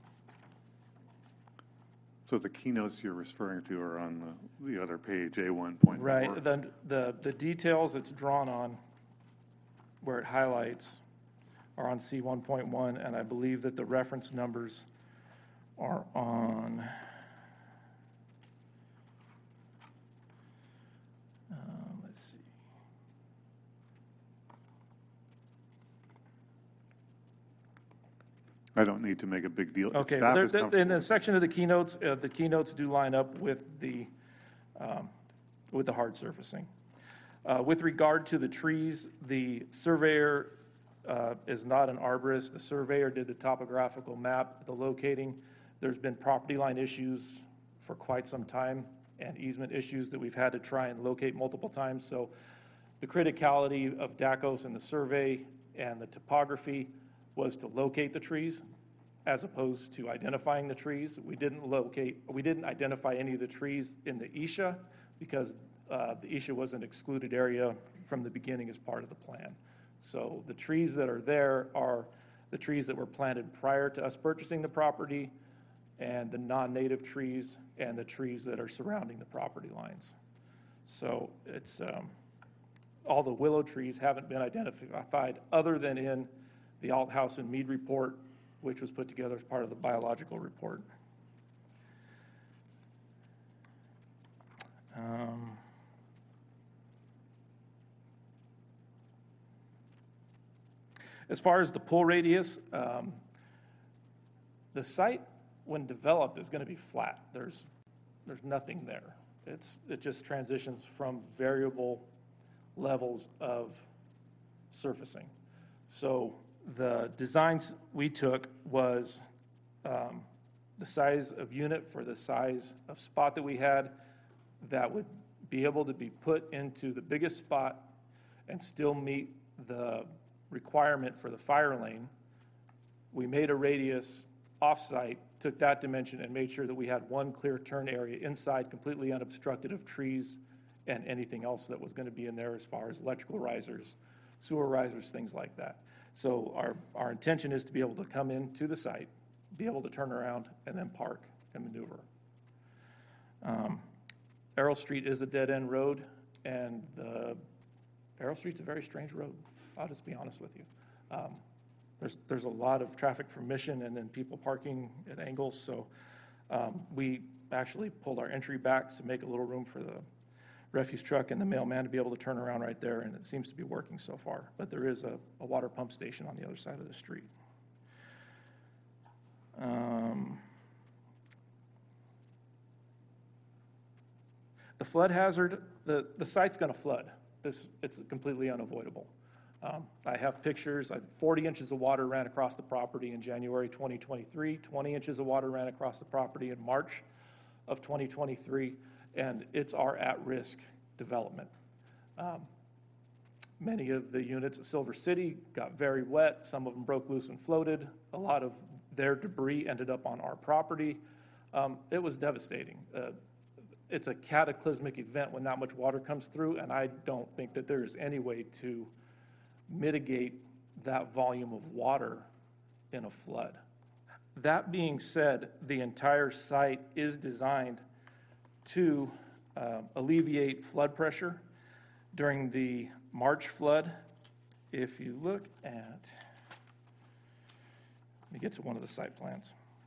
S1: So the keynotes you're referring to are on the other page, A1.4.
S9: Right. The details it's drawn on, where it highlights, are on C1.1, and I believe that the reference numbers are on let's see.
S1: I don't need to make a big deal.
S9: Okay,
S1: Staff is
S9: in
S1: comfortable.
S9: the section of the keynotes do line up with the hard surfacing. With regard to the trees, the surveyor is not an arborist. The surveyor did the topographical map, the locating. There's been property line issues for quite some time and easement issues that we've had to try and locate multiple times. So the criticality of DACOS and the survey and the topography was to locate the trees as opposed to identifying the trees. We didn't identify any of the trees in the ESHA because the ESHA was an excluded area from the beginning as part of the plan. So the trees that are there are the trees that were planted prior to us purchasing the property, and the non-native trees, and the trees that are surrounding the property lines. So it's all the willow trees haven't been identified other than in the Althouse and Mead report which was put together as part of the biological report. As far as the pull radius, the site, when developed, is going to be flat. There's nothing there. It just transitions from variable levels of surfacing. So the designs we took was the size of unit for the size of spot that we had that would be able to be put into the biggest spot and still meet the requirement for the fire lane. We made a radius off-site, took that dimension and made sure that we had one clear turn area inside, completely unobstructed of trees and anything else that was going to be in there as far as electrical risers, sewer risers, things like that. So our intention is to be able to come into the site, be able to turn around and then park and maneuver. Errol Street is a dead-end road, and Errol Street's a very strange road. I'll just be honest with you. There's a lot of traffic from Mission and then people parking at angles, so we actually pulled our entry back to make a little room for the refuse truck and the mailman to be able to turn around right there, and it seems to be working so far. But there is a water pump station on the other side of the street. The flood hazard, the site's going to flood. It's completely unavoidable. I have pictures. 40 inches of water ran across the property in January 2023. 20 inches of water ran across the property in March of 2023, and it's our at-risk development. Many of the units at Silver City got very wet. Some of them broke loose and floated. A lot of their debris ended up on our property. It was devastating. It's a cataclysmic event when not much water comes through, and I don't think that there is any way to mitigate that volume of water in a flood. That being said, the entire site is designed to alleviate flood pressure during the March flood. If you look at, let me get to one of the site plans.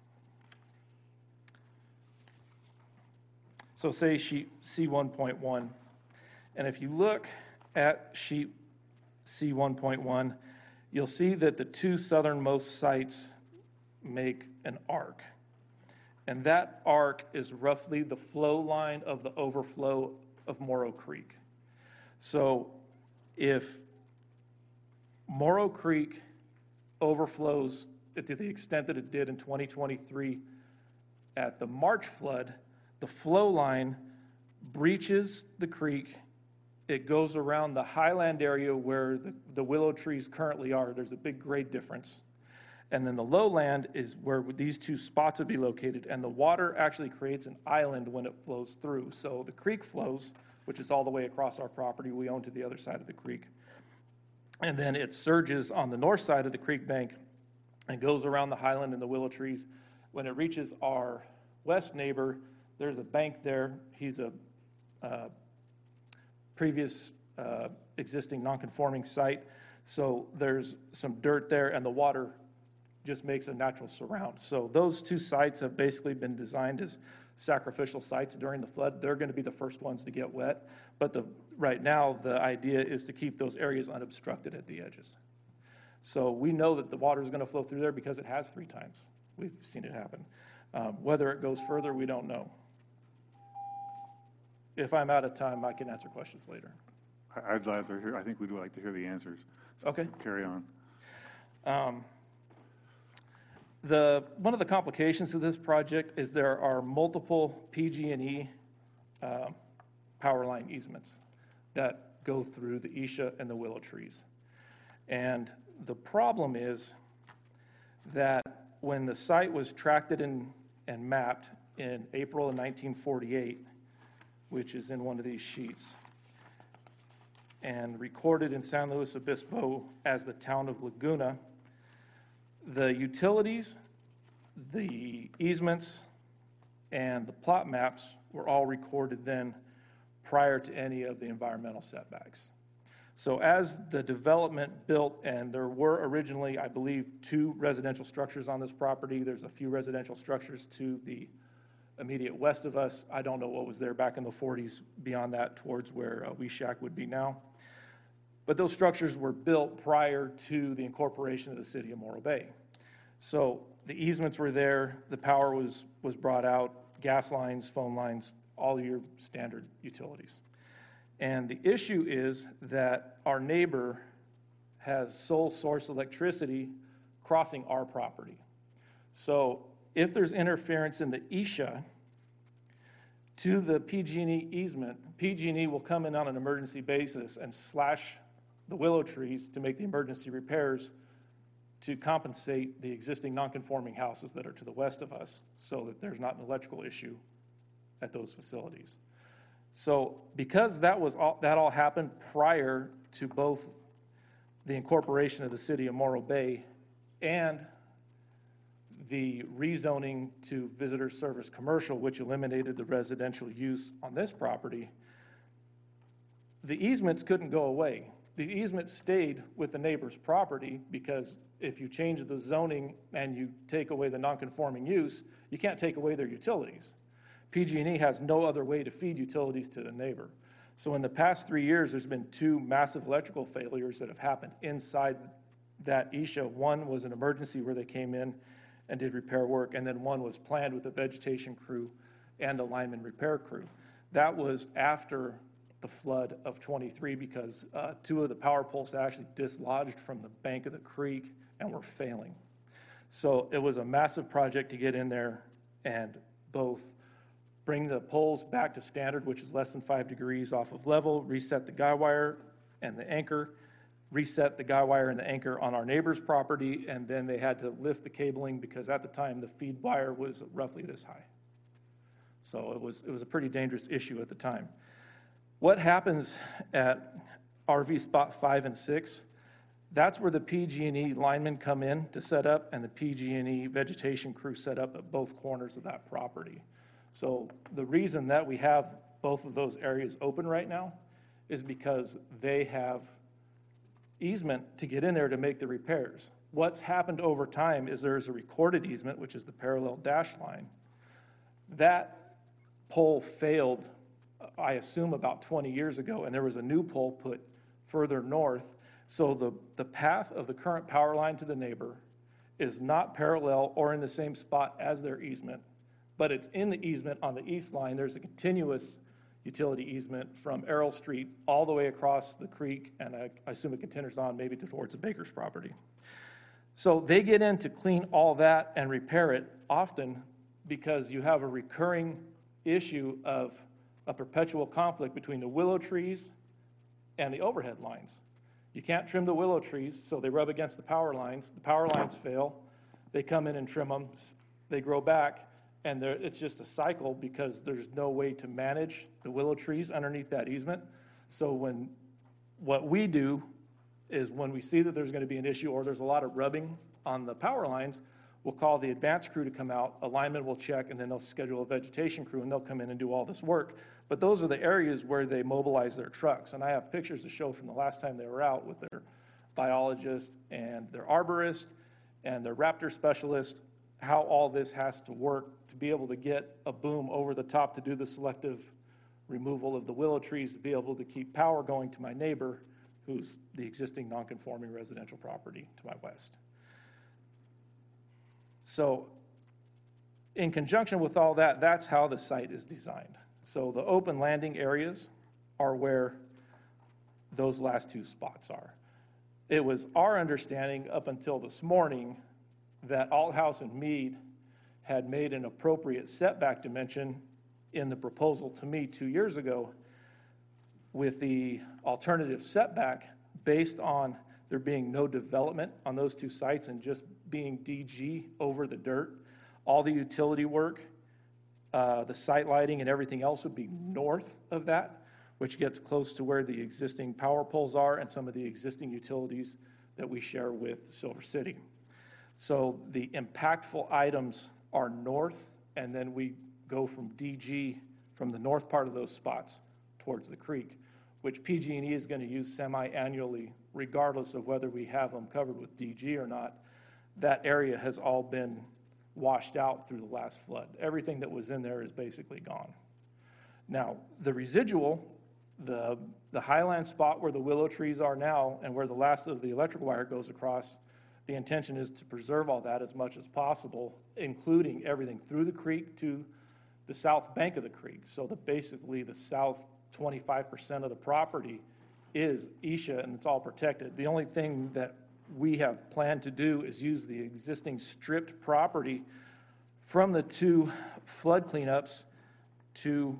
S9: So say sheet C1.1, and if you look at sheet C1.1, you'll see that the two southernmost sites make an arc. And that arc is roughly the flow line of the overflow of Morrow Creek. So if Morrow Creek overflows to the extent that it did in 2023 at the March flood, the flow line breaches the creek. It goes around the highland area where the willow trees currently are. There's a big grade difference. And then the lowland is where these two spots would be located, and the water actually creates an island when it flows through. So the creek flows, which is all the way across our property. We own to the other side of the creek. And then it surges on the north side of the creek bank and goes around the highland and the willow trees. When it reaches our west neighbor, there's a bank there. He's a previous existing non-conforming site. So there's some dirt there, and the water just makes a natural surround. So those two sites have basically been designed as sacrificial sites during the flood. They're going to be the first ones to get wet. But right now, the idea is to keep those areas unobstructed at the edges. So we know that the water is going to flow through there because it has 3 times. We've seen it happen. Whether it goes further, we don't know. If I'm out of time, I can answer questions later.
S1: I'd rather hear, I think we'd like to hear the answers. So
S9: Okay.
S1: Carry on.
S9: One of the complications of this project is there are multiple PG&E power line easements that go through the Isha and the willow trees. And the problem is that when the site was tracted and mapped in April of 1948, which is in one of these sheets, and recorded in San Luis Obispo as the town of Laguna, the utilities, the easements, and the plot maps were all recorded then prior to any of the environmental setbacks. So as the development built, and there were originally, I believe, 2 residential structures on this property. There's a few residential structures to the immediate west of us. I don't know what was there back in the 40s beyond that towards where Weeshack would be now. But those structures were built prior to the incorporation of the city of Morro Bay. So the easements were there, the power was brought out, gas lines, phone lines, all your standard utilities. And the issue is that our neighbor has sole source electricity crossing our property. So if there's interference in the ESHA to the PG&E easement, PG&E will come in on an emergency basis and slash the willow trees to make the emergency repairs to compensate the existing non-conforming houses that are to the west of us so that there's not an electrical issue at those facilities. So because that all happened prior to both the incorporation of the city of Morro Bay and the rezoning to visitor service commercial, which eliminated the residential use on this property, the easements couldn't go away. The easement stayed with the neighbor's property because if you change the zoning and you take away the non-conforming use, you can't take away their utilities. PG&E has no other way to feed utilities to the neighbor. So in the past 3 years, there's been 2 massive electrical failures that have happened inside that ESHA. One was an emergency where they came in and did repair work, and then one was planned with a vegetation crew and a lineman repair crew. That was after the flood of 23 because 2 of the power poles actually dislodged from the bank of the creek and were failing. So it was a massive project to get in there and both bring the poles back to standard, which is less than 5 degrees off of level, reset the guy wire and the anchor, reset the guy wire and the anchor on our neighbor's property, and then they had to lift the cabling because at the time the feed wire was roughly this high. So it was a pretty dangerous issue at the time. What happens at RV spot 5 and 6, that's where the PG&E linemen come in to set up and the PG&E vegetation crew set up at both corners of that property. So the reason that we have both of those areas open right now is because they have easement to get in there to make the repairs. What's happened over time is there's a recorded easement, which is the parallel dash line. That pole failed, I assume, about 20 years ago, and there was a new pole put further north. So the path of the current power line to the neighbor is not parallel or in the same spot as their easement, but it's in the easement on the east line. There's a continuous utility easement from Errol Street all the way across the creek, and I assume it continues on maybe towards the Baker's property. So they get in to clean all that and repair it often because you have a recurring issue of a perpetual conflict between the willow trees and the overhead lines. You can't trim the willow trees, so they rub against the power lines. The power lines fail. They come in and trim them. They grow back. And it's just a cycle because there's no way to manage the willow trees underneath that easement. So what we do is when we see that there's going to be an issue or there's a lot of rubbing on the power lines, we'll call the advanced crew to come out, a lineman will check, and then they'll schedule a vegetation crew and they'll come in and do all this work. But those are the areas where they mobilize their trucks. And I have pictures to show from the last time they were out with their biologist and their arborist and their raptor specialist, how all this has to work to be able to get a boom over the top to do the selective removal of the willow trees, to be able to keep power going to my neighbor, who's the existing non-conforming residential property to my west. So in conjunction with all that, that's how the site is designed. So the open landing areas are where those last 2 spots are. It was our understanding up until this morning that Althouse and Mead had made an appropriate setback dimension in the proposal to me 2 years ago with the alternative setback based on there being no development on those 2 sites and just being DG over the dirt. All the utility work, the site lighting and everything else would be north of that, which gets close to where the existing power poles are and some of the existing utilities that we share with Silver City. So the impactful items are north, and then we go from DG from the north part of those spots towards the creek. which PG&E is going to use semi-annually, regardless of whether we have them covered with DG or not. That area has all been washed out through the last flood. Everything that was in there is basically gone. Now, the residual, the highland spot where the willow trees are now and where the last of the electrical wire goes across, the intention is to preserve all that as much as possible, including everything through the creek to the south bank of the creek. So that basically the south 25% of the property is ESHA and it's all protected. The only thing that we have planned to do is use the existing stripped property from the two flood cleanups to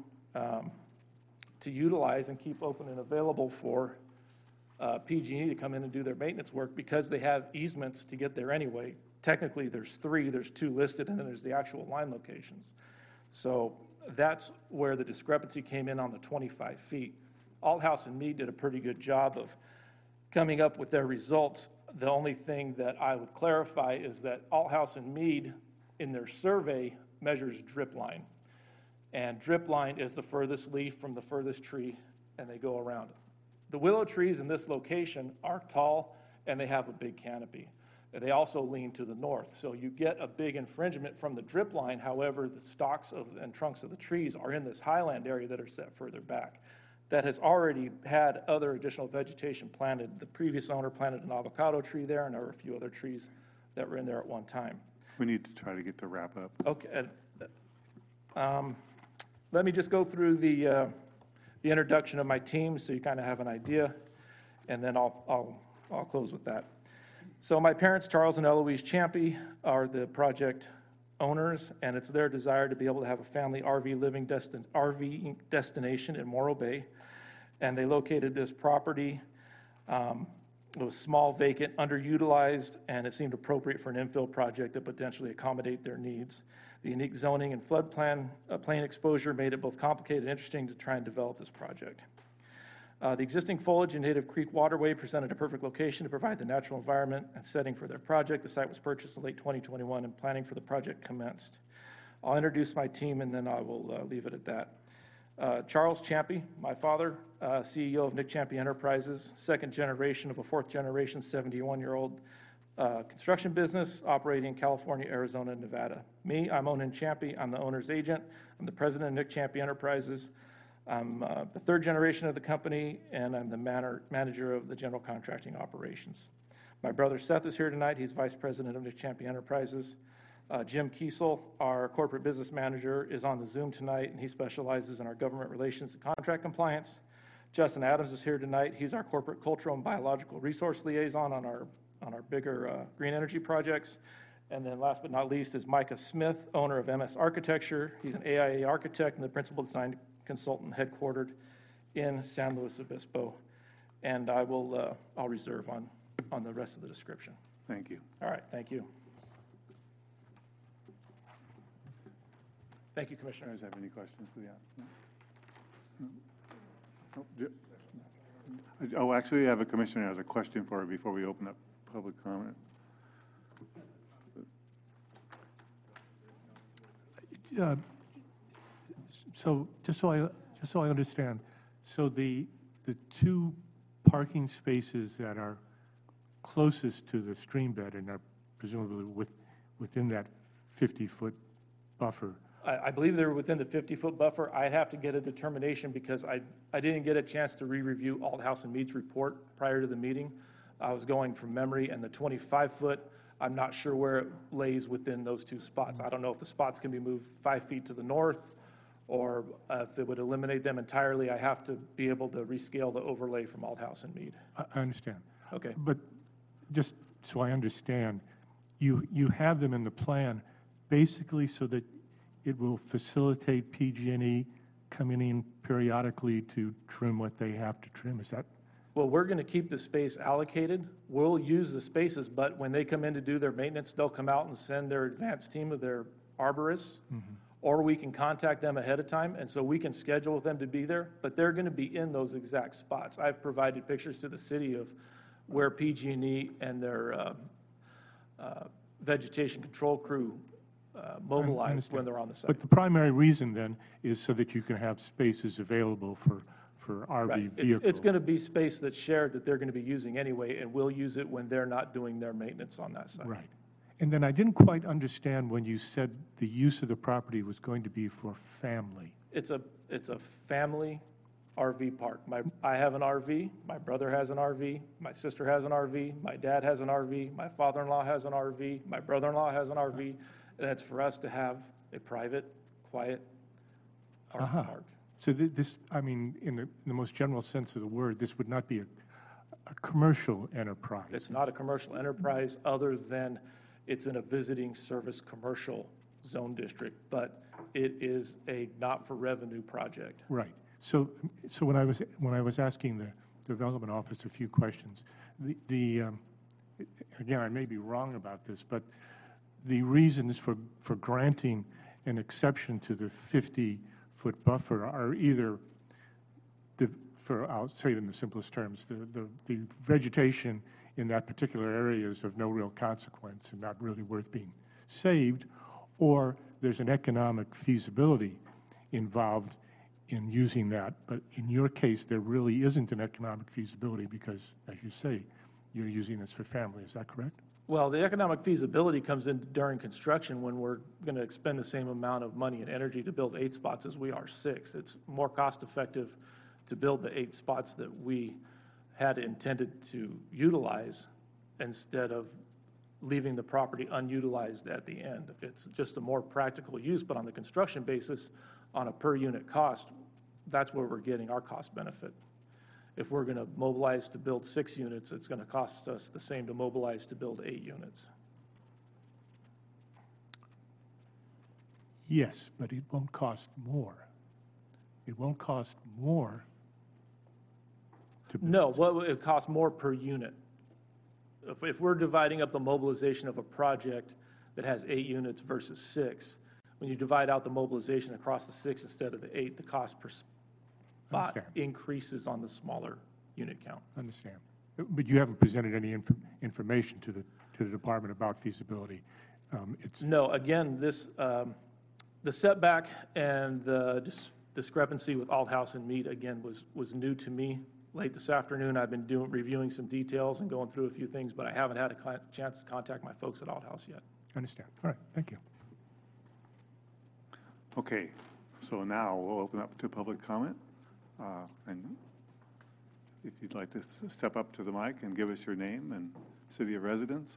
S9: utilize and keep open and available for PG&E to come in and do their maintenance work because they have easements to get there anyway. Technically, there's 3, there's 2 listed, and then there's the actual line locations. So that's where the discrepancy came in on the 25 feet. Althouse and Mead did a pretty good job of coming up with their results. The only thing that I would clarify is that Althouse and Mead, in their survey, measures drip line. And drip line is the furthest leaf from the furthest tree, and they go around it. The willow trees in this location are tall, and they have a big canopy. They also lean to the north, so you get a big infringement from the drip line. However, the stalks and trunks of the trees are in this highland area that are set further back. That has already had other additional vegetation planted. The previous owner planted an avocado tree there, and there were a few other trees that were in there at one time.
S1: We need to try to get to wrap up.
S9: Okay. Let me just go through the introduction of my team so you kind of have an idea, and then I'll close with that. So my parents, Charles and Eloise Champy, are the project owners, and it's their desire to be able to have a family RV destination in Morro Bay. And they located this property. It was small, vacant, underutilized, and it seemed appropriate for an infill project to potentially accommodate their needs. The unique zoning and flood plain exposure made it both complicated and interesting to try and develop this project. The existing foliage and native creek waterway presented a perfect location to provide the natural environment and setting for their project. The site was purchased in late 2021 and planning for the project commenced. I'll introduce my team and then I will leave it at that. Charles Champy, my father, CEO of Nick Champy Enterprises, second generation of a fourth generation 71-year-old construction business operating in California, Arizona, and Nevada. Me, I'm Onan Champy. I'm the owner's agent. I'm the president of Nick Champy Enterprises. I'm the third generation of the company, and I'm the manager of the general contracting operations. My brother Seth is here tonight. He's vice president of Nick Champy Enterprises. Jim Kiesel, our corporate business manager, is on the Zoom tonight, and he specializes in our government relations and contract compliance. Justin Adams is here tonight. He's our corporate cultural and biological resource liaison on our bigger green energy projects. And then last but not least is Micah Smith, owner of MS Architecture. He's an AIA architect and the principal design consultant headquartered in San Luis Obispo. And I'll reserve on the rest of the description.
S1: Thank you.
S9: All right, thank you. Thank you, Commissioner.
S1: Do you guys have any questions for the applicant? No? Oh, actually, I have a commissioner who has a question for her before we open up public comment.
S4: So just so I understand, so the 2 parking spaces that are closest to the stream bed and are presumably within that 50-foot buffer.
S9: I believe they're within the 50-foot buffer. I'd have to get a determination because I didn't get a chance to re-review Althouse and Mead's report prior to the meeting. I was going from memory, and the 25-foot, I'm not sure where it lays within those 2 spots. I don't know if the spots can be moved 5 feet to the north or if it would eliminate them entirely. I have to be able to rescale the overlay from Althouse and Mead.
S4: I understand.
S9: Okay.
S4: But just so I understand, you have them in the plan basically so that it will facilitate PG&E coming in periodically to trim what they have to trim. Is that?
S9: Well, we're going to keep the space allocated. We'll use the spaces, but when they come in to do their maintenance, they'll come out and send their advanced team of their arborists, or we can contact them ahead of time, and so we can schedule with them to be there, but they're going to be in those exact spots. I've provided pictures to the city of where PG&E and their vegetation control crew mobilize when they're on the site.
S4: But the primary reason then is so that you can have spaces available for for RV
S9: Right.
S4: vehicles.
S9: It's going to be space that's shared that they're going to be using anyway, and we'll use it when they're not doing their maintenance on that side.
S4: Right. And then I didn't quite understand when you said the use of the property was going to be for family.
S9: It's a family RV park. I have an RV, my brother has an RV, my sister has an RV, my dad has an RV, my father-in-law has an RV, my brother-in-law has an RV, and it's for us to have a private, quiet RV
S4: Uh-huh.
S9: park.
S4: So this, I mean, in the most general sense of the word, this would not be a commercial enterprise.
S9: It's not a commercial enterprise other than it's in a visiting service commercial zone district, but it is a not-for-revenue project.
S4: Right. So when I was asking the development office a few questions, again, I may be wrong about this, but the reasons for granting an exception to the 50-foot buffer are either I'll say it in the simplest terms, the vegetation in that particular area is of no real consequence and not really worth being saved, or there's an economic feasibility involved in using that. But in your case, there really isn't an economic feasibility because, as you say, you're using this for family. Is that correct?
S9: Well, the economic feasibility comes in during construction when we're going to expend the same amount of money and energy to build 8 spots as we are 6. It's more cost-effective to build the 8 spots that we had intended to utilize instead of leaving the property unutilized at the end. It's just a more practical use, but on the construction basis, on a per-unit cost, that's where we're getting our cost benefit. If we're going to mobilize to build 6 units, it's going to cost us the same to mobilize to build 8 units.
S4: Yes, but it won't cost more. It won't cost more to build.
S9: No, well, it costs more per unit. If we're dividing up the mobilization of a project that has 8 units versus 6, when you divide out the mobilization across the 6 instead of the 8, the cost per spot
S4: Understand.
S9: increases on the smaller unit count.
S4: Understand. But you haven't presented any information to the department about feasibility.
S9: No, again, the setback and the discrepancy with Alt House and Mead, again, was new to me. Late this afternoon, I've been reviewing some details and going through a few things, but I haven't had a chance to contact my folks at Alt House yet.
S4: Understand. All right, thank you.
S1: Okay, so now we'll open up to public comment. And if you'd like to step up to the mic and give us your name and city of residence.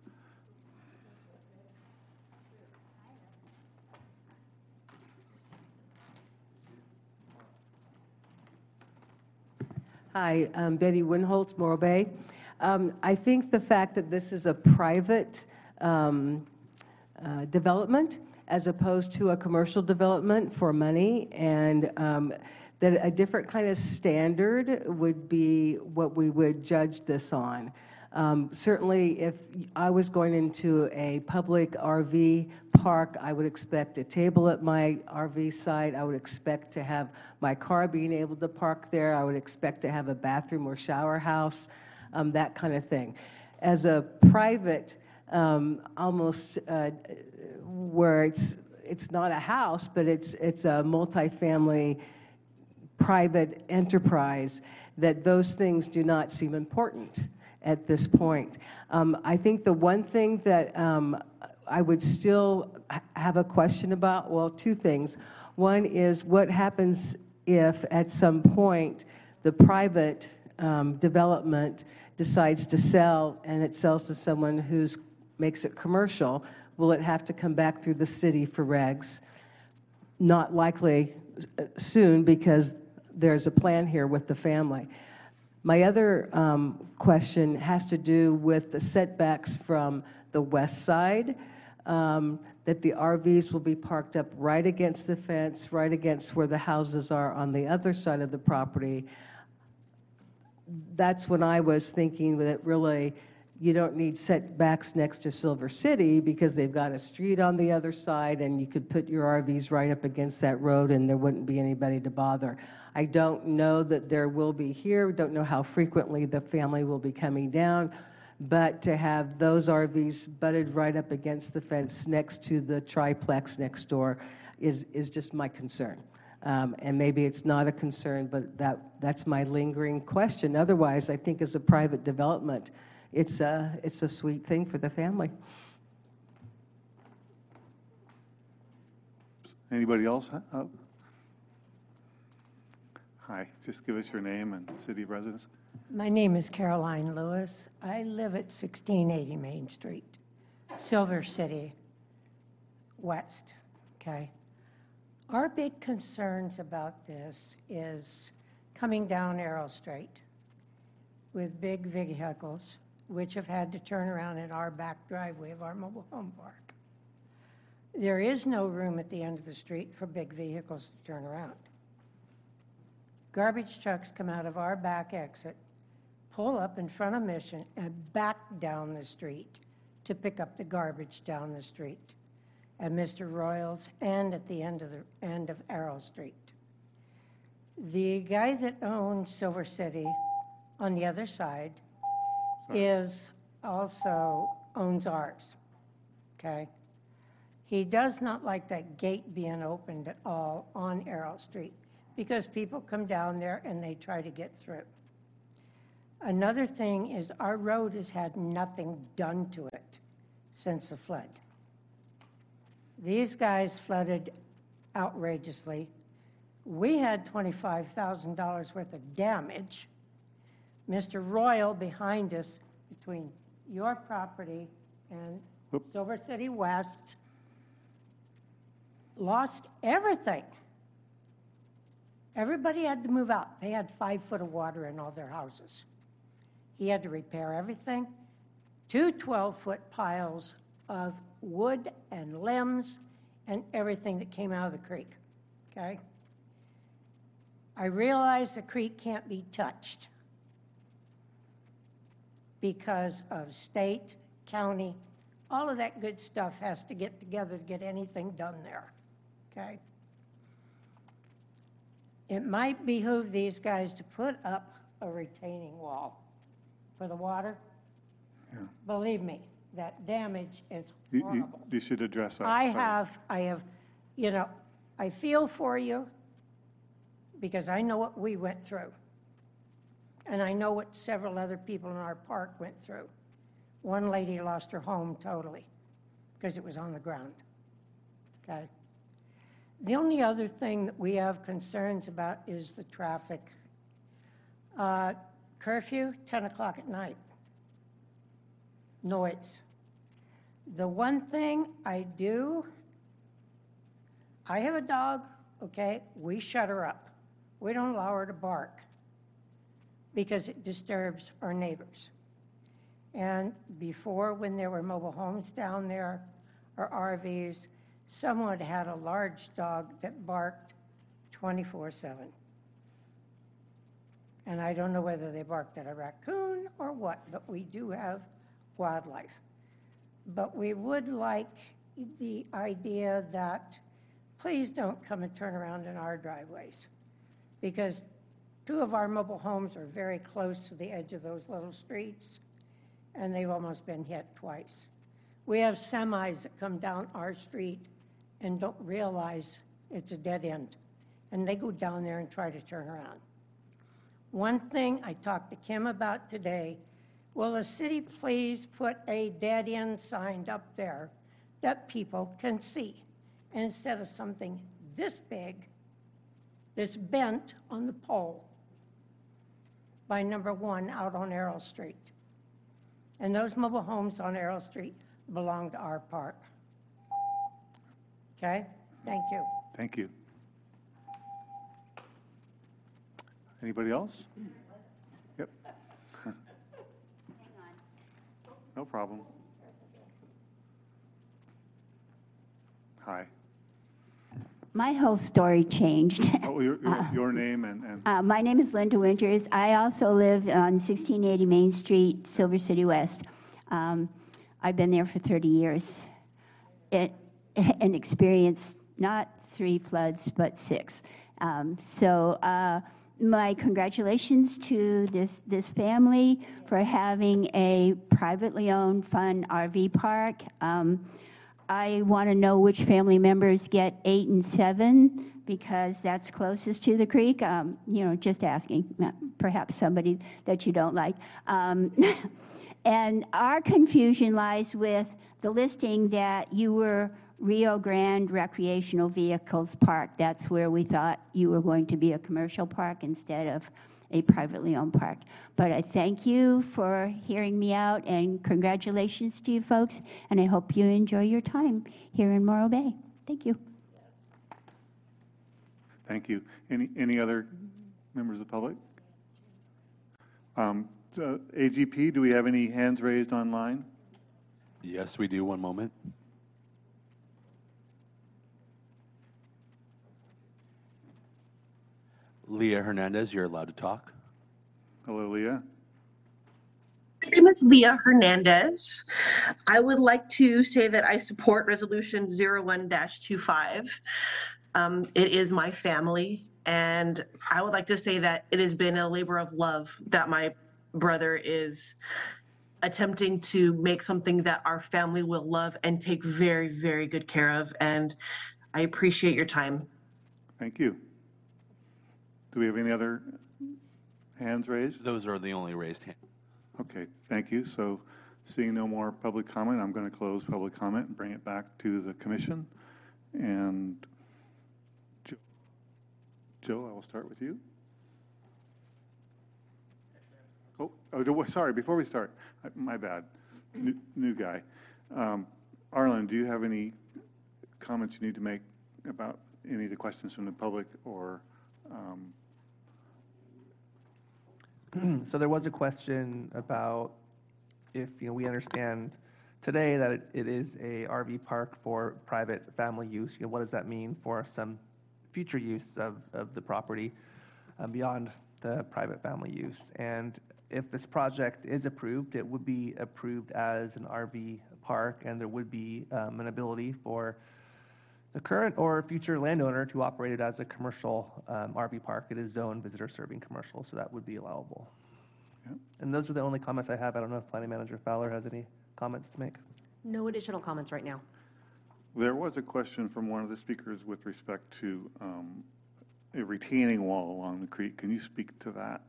S10: Hi, I'm Betty Winholtz, Morro Bay. I think the fact that this is a private development as opposed to a commercial development for money, and that a different kind of standard would be what we would judge this on. Certainly, if I was going into a public RV park, I would expect a table at my RV site. I would expect to have my car being able to park there. I would expect to have a bathroom or shower house, that kind of thing. As a private, almost where it's not a house, but it's a multifamily private enterprise, that those things do not seem important at this point. I think the one thing that I would still have a question about, well, 2 things. One is what happens if at some point the private development decides to sell and it sells to someone who makes it commercial? Will it have to come back through the city for regs? Not likely soon, because there's a plan here with the family. My other question has to do with the setbacks from the west side, that the RVs will be parked up right against the fence, right against where the houses are on the other side of the property. That's when I was thinking that really you don't need setbacks next to Silver City because they've got a street on the other side and you could put your RVs right up against that road and there wouldn't be anybody to bother. I don't know that there will be here. We don't know how frequently the family will be coming down, but to have those RVs butted right up against the fence next to the triplex next door is just my concern. And maybe it's not a concern, but that's my lingering question. Otherwise, I think as a private development, it's a sweet thing for the family.
S1: Anybody else? Hi, just give us your name and city of residence.
S11: My name is Caroline Lewis. I live at 1680 Main Street, Silver City West, okay? Our big concerns about this is coming down Arrow Street with big vehicles, which have had to turn around in our back driveway of our mobile home park. There is no room at the end of the street for big vehicles to turn around. Garbage trucks come out of our back exit, pull up in front of Mission, and back down the street to pick up the garbage down the street at Mr. Royals and at the end of Arrow Street. The guy that owns Silver City on the other side also owns ours, okay? He does not like that gate being opened at all on Arrow Street because people come down there and they try to get through. Another thing is our road has had nothing done to it since the flood. These guys flooded outrageously. We had $25,000 worth of damage. Mr. Royal behind us, between your property and Silver City West, lost everything. Everybody had to move out. They had 5 foot of water in all their houses. He had to repair everything. 2 12-foot piles of wood and limbs and everything that came out of the creek, okay? I realize the creek can't be touched because of state, county, all of that good stuff has to get together to get anything done there, okay? It might behoove these guys to put up a retaining wall for the water.
S1: Yeah.
S11: Believe me, that damage is
S1: You
S11: horrible.
S1: should address that.
S11: I have, you know, I feel for you because I know what we went through. And I know what several other people in our park went through. One lady lost her home totally because it was on the ground, okay? The only other thing that we have concerns about is the traffic. Curfew, 10 o'clock at night. Noise. The one thing I have a dog, okay? We shut her up. We don't allow her to bark because it disturbs our neighbors. And before, when there were mobile homes down there or RVs, someone had a large dog that barked 24/7. And I don't know whether they barked at a raccoon or what, but we do have wildlife. But we would like the idea that please don't come and turn around in our driveways, because 2 of our mobile homes are very close to the edge of those little streets, and they've almost been hit twice. We have semis that come down our street and don't realize it's a dead end, and they go down there and try to turn around. One thing I talked to Kim about today, will the city please put a dead end sign up there that people can see, and instead of something this big, this bent on the pole by number 1 out on Arrow Street. And those mobile homes on Arrow Street belong to our park. Okay? Thank you.
S1: Thank you. Anybody else? Yep. No problem. Hi.
S12: My whole story changed.
S1: Oh, your name and
S12: My name is Linda Winters. I also live on 1680 Main Street, Silver City West. I've been there for 30 years and experienced not 3 floods, but 6. My congratulations to this family for having a privately owned, fun RV park. I want to know which family members get 8 and 7 because that's closest to the creek. Just asking, perhaps somebody that you don't like. And our confusion lies with the listing that you were Rio Grande Recreational Vehicles Park. That's where we thought you were going to be a commercial park instead of a privately owned park. But I thank you for hearing me out, and congratulations to you folks, and I hope you enjoy your time here in Morro Bay. Thank you.
S1: Thank you. Any other members of the public? AGP, do we have any hands raised online?
S3: Yes, we do. One moment. Leah Hernandez, you're allowed to talk.
S1: Hello, Leah.
S13: My name is Leah Hernandez. I would like to say that I support Resolution 01-25. It is my family, and I would like to say that it has been a labor of love that my brother is attempting to make something that our family will love and take very, very good care of, and I appreciate your time.
S1: Thank you. Do we have any other hands raised?
S3: Those are the only raised hands.
S1: Okay, thank you. So seeing no more public comment, I'm going to close public comment and bring it back to the commission. And Joe, I will start with you. Sorry, before we start, my bad, new guy. Arlen, do you have any comments you need to make about any of the questions from the public or
S2: So there was a question about if we understand today that it is a RV park for private family use. What does that mean for some future use of the property beyond the private family use? And if this project is approved, it would be approved as an RV park, and there would be an ability for the current or future landowner to operate it as a commercial RV park. It is zoned visitor serving commercial, so that would be allowable.
S1: Yeah.
S2: And those are the only comments I have. I don't know if Planning Manager Fowler has any comments to make.
S6: No additional comments right now.
S1: There was a question from one of the speakers with respect to a retaining wall along the creek. Can you speak to that?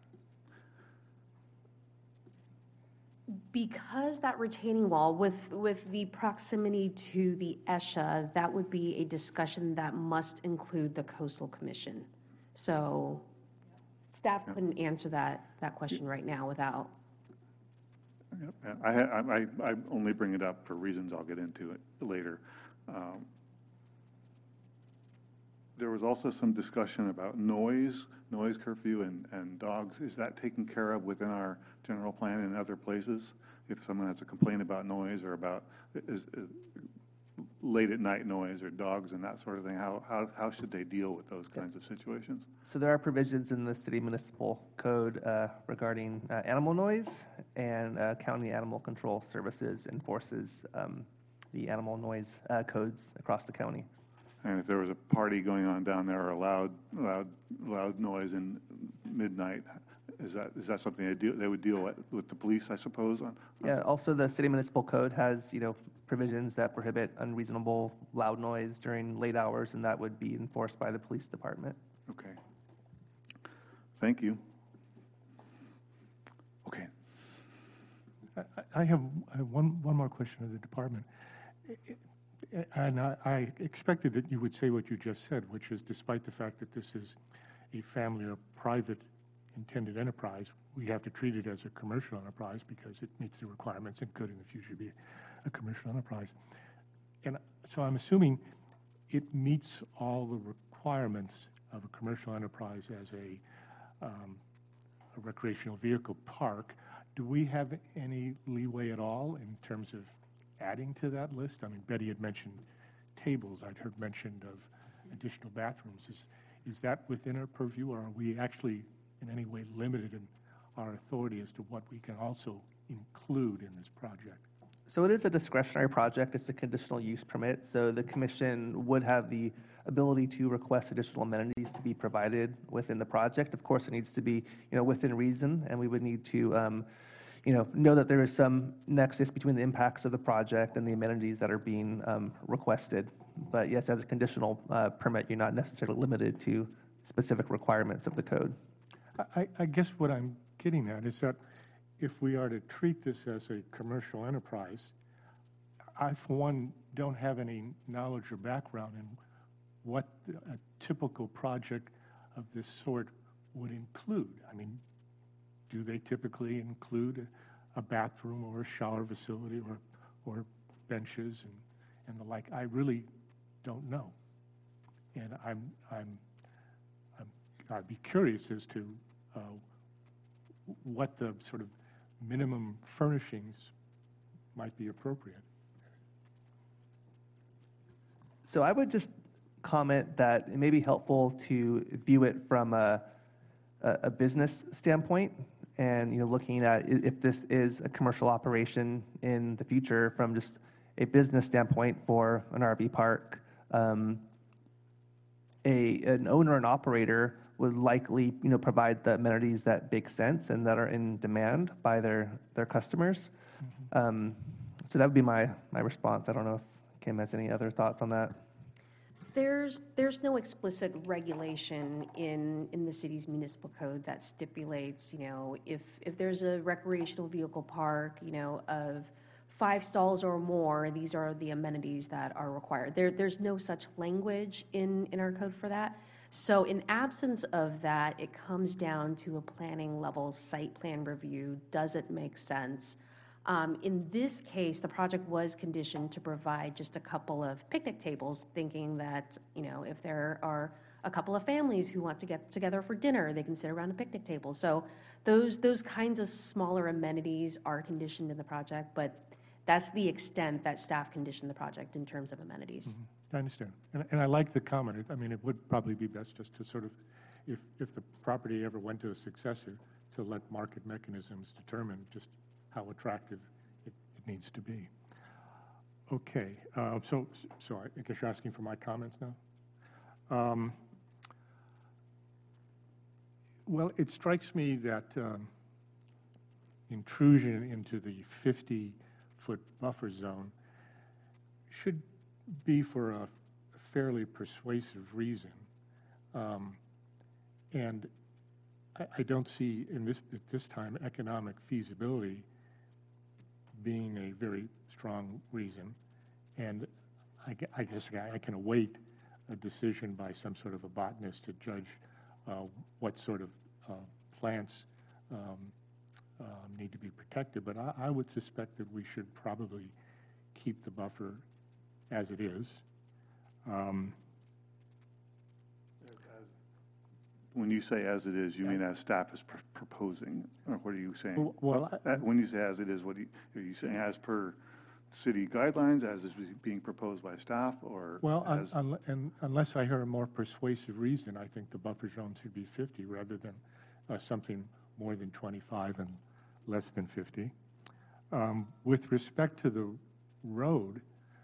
S6: Because that retaining wall, with the proximity to the ESHA, that would be a discussion that must include the Coastal Commission. So staff couldn't answer that question right now without.
S1: Yep. I only bring it up for reasons I'll get into it later. There was also some discussion about noise curfew and dogs. Is that taken care of within our general plan and other places? If someone has a complaint about noise or about late at night noise or dogs and that sort of thing, how should they deal with those kinds of situations?
S2: So there are provisions in the city municipal code regarding animal noise, and County Animal Control Services enforces the animal noise codes across the county.
S1: And if there was a party going on down there or loud noise in midnight, is that something they would deal with the police, I suppose?
S2: Yeah. Also, the city municipal code has provisions that prohibit unreasonable loud noise during late hours, and that would be enforced by the police department.
S1: Okay. Thank you. Okay.
S4: I have one more question of the department. And I expected that you would say what you just said, which is despite the fact that this is a family or private intended enterprise, we have to treat it as a commercial enterprise because it meets the requirements and could in the future be a commercial enterprise. And so I'm assuming it meets all the requirements of a commercial enterprise as a recreational vehicle park. Do we have any leeway at all in terms of adding to that list? I mean, Betty had mentioned tables. I'd heard mentioned of additional bathrooms. Is that within our purview, or are we actually in any way limited in our authority as to what we can also include in this project?
S2: So it is a discretionary project. It's a conditional use permit. So the commission would have the ability to request additional amenities to be provided within the project. Of course, it needs to be, within reason, and we would need to, know that there is some nexus between the impacts of the project and the amenities that are being requested. But yes, as a conditional permit, you're not necessarily limited to specific requirements of the code.
S4: I guess what I'm getting at is that if we are to treat this as a commercial enterprise, I, for one, don't have any knowledge or background in what a typical project of this sort would include. I mean, do they typically include a bathroom or a shower facility or benches and the like? I really don't know. And I'd be curious as to what the sort of minimum furnishings might be appropriate.
S2: So I would just comment that it may be helpful to view it from a business standpoint, and looking at if this is a commercial operation in the future from just a business standpoint for an RV park. An owner and operator would likely provide the amenities that make sense and that are in demand by their customers. So that would be my response. I don't know if Kim has any other thoughts on that.
S6: There's no explicit regulation in the city's municipal code that stipulates, if there's a recreational vehicle park, of 5 stalls or more, these are the amenities that are required. There's no such language in our code for that. So in absence of that, it comes down to a planning level site plan review. Does it make sense? In this case, the project was conditioned to provide just a couple of picnic tables, thinking that, if there are a couple of families who want to get together for dinner, they can sit around a picnic table. So those kinds of smaller amenities are conditioned in the project, but that's the extent that staff conditioned the project in terms of amenities.
S4: I understand. And I like the comment. I mean, it would probably be best just to sort of, if the property ever went to a successor, to let market mechanisms determine just how attractive it needs to be. Okay, so I guess you're asking for my comments now? Well, it strikes me that intrusion into the 50-foot buffer zone should be for a fairly persuasive reason. And I don't see at this time economic feasibility being a very strong reason. And I guess I can await a decision by some sort of a botanist to judge what sort of plants need to be protected. But I would suspect that we should probably keep the buffer as it is.
S1: When you say as it is, you mean as staff is proposing, or what are you saying?
S4: Well,
S1: when you say as it is, are you saying as per city guidelines, as is being proposed by staff, or?
S4: Well, unless I hear a more persuasive reason, I think the buffer zone should be 50 rather than something more than 25 and less than 50. With respect to the road,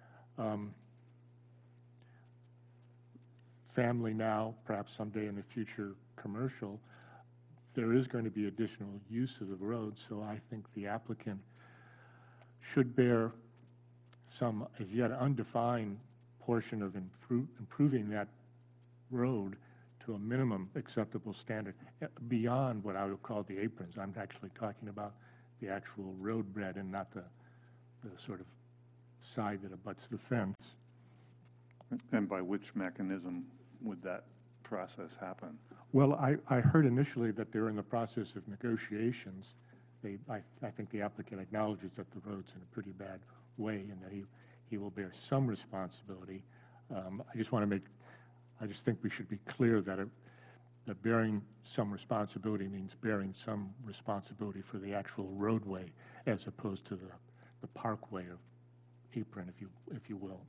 S4: family now, perhaps someday in the future commercial, there is going to be additional use of the road, so I think the applicant should bear some as yet undefined portion of improving that road to a minimum acceptable standard beyond what I would call the aprons. I'm actually talking about the actual road bed and not the sort of side that abuts the fence.
S1: And by which mechanism would that process happen?
S4: Well, I heard initially that they're in the process of negotiations. I think the applicant acknowledges that the road's in a pretty bad way and that he will bear some responsibility. I just think we should be clear that bearing some responsibility means bearing some responsibility for the actual roadway as opposed to the parkway of apron, if you will.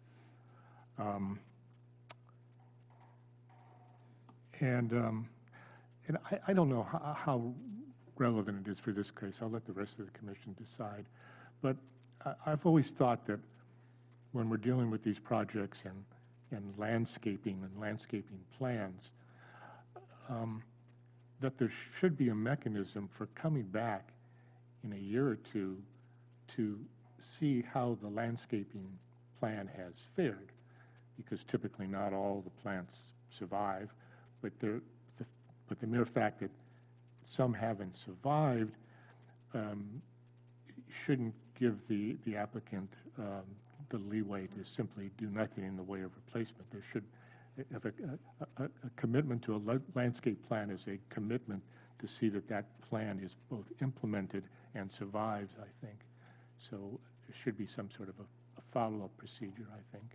S4: And I don't know how relevant it is for this case. I'll let the rest of the commission decide. But I've always thought that when we're dealing with these projects and landscaping plans, that there should be a mechanism for coming back in a year or two to see how the landscaping plan has fared, because typically not all the plants survive, but the mere fact that some haven't survived shouldn't give the applicant the leeway to simply do nothing in the way of replacement. There should, if a commitment to a landscape plan is a commitment to see that that plan is both implemented and survives, I think. So there should be some sort of a follow-up procedure, I think.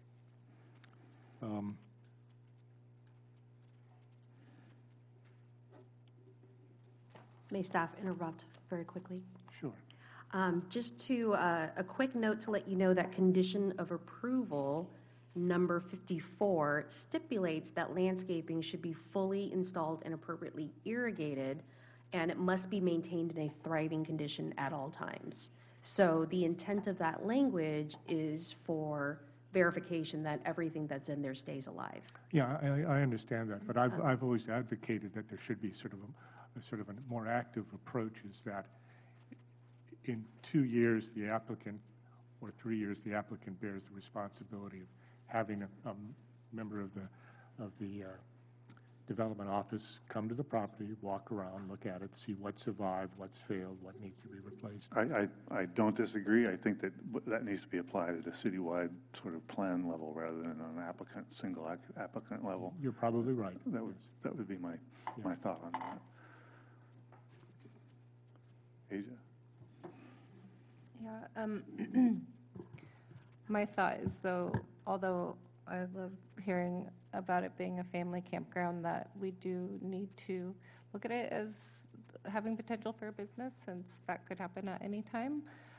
S6: May staff interrupt very quickly?
S4: Sure.
S6: Just to, a quick note to let you know that condition of approval number 54 stipulates that landscaping should be fully installed and appropriately irrigated, and it must be maintained in a thriving condition at all times. So the intent of that language is for verification that everything that's in there stays alive.
S4: Yeah, I understand that, but I've always advocated that there should be sort of a more active approach, is that in 2 years, the applicant, or 3 years, the applicant bears the responsibility of having a member of the development office come to the property, walk around, look at it, see what survived, what's failed, what needs to be replaced.
S1: I don't disagree. I think that that needs to be applied at a citywide sort of plan level rather than on an single applicant level.
S4: You're probably right.
S1: That would be my thought on that. Asia?
S5: Yeah, my thought is, so although I love hearing about it being a family campground, that we do need to look at it as having potential for a business, since that could happen at any time.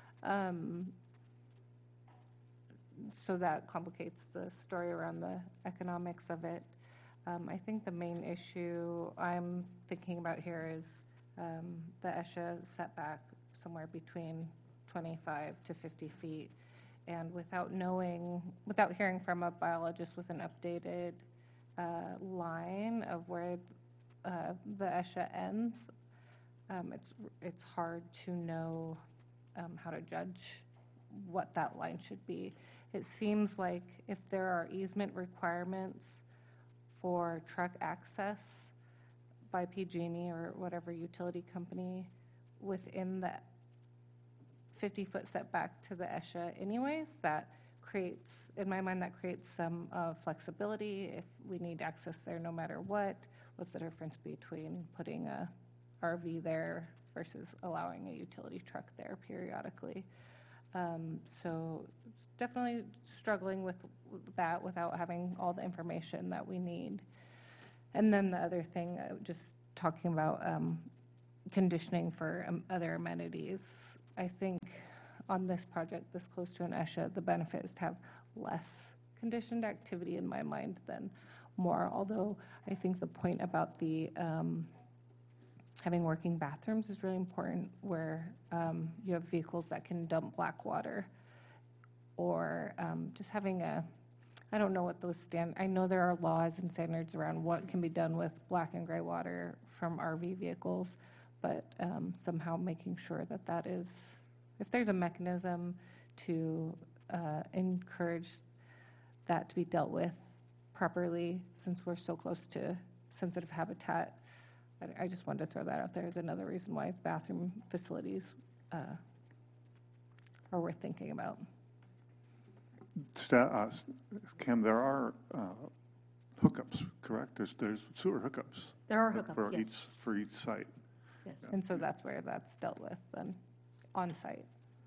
S5: So that complicates the story around the economics of it. I think the main issue I'm thinking about here is the ESHA setback somewhere between 25 to 50 feet. And without hearing from a biologist with an updated line of where the ESHA ends, it's hard to know how to judge what that line should be. It seems like if there are easement requirements for truck access by PG&E or whatever utility company within the 50-foot setback to the ESHA anyways, that creates, in my mind, that creates some flexibility if we need access there no matter what. What's the difference between putting a RV there versus allowing a utility truck there periodically? So definitely struggling with that without having all the information that we need. And then the other thing, just talking about conditioning for other amenities. I think on this project, this close to an ESHA, the benefit is to have less conditioned activity in my mind than more, although I think the point about the having working bathrooms is really important, where you have vehicles that can dump black water, or just having I don't know what those I know there are laws and standards around what can be done with black and gray water from RV vehicles, but somehow making sure that that is, if there's a mechanism to encourage that to be dealt with properly, since we're so close to sensitive habitat. I just wanted to throw that out there as another reason why bathroom facilities are worth thinking about.
S1: Cam, there are hookups, correct? There's sewer hookups.
S6: There are hookups, yes.
S1: For each site.
S6: Yes.
S5: And so that's where that's dealt with then, on site.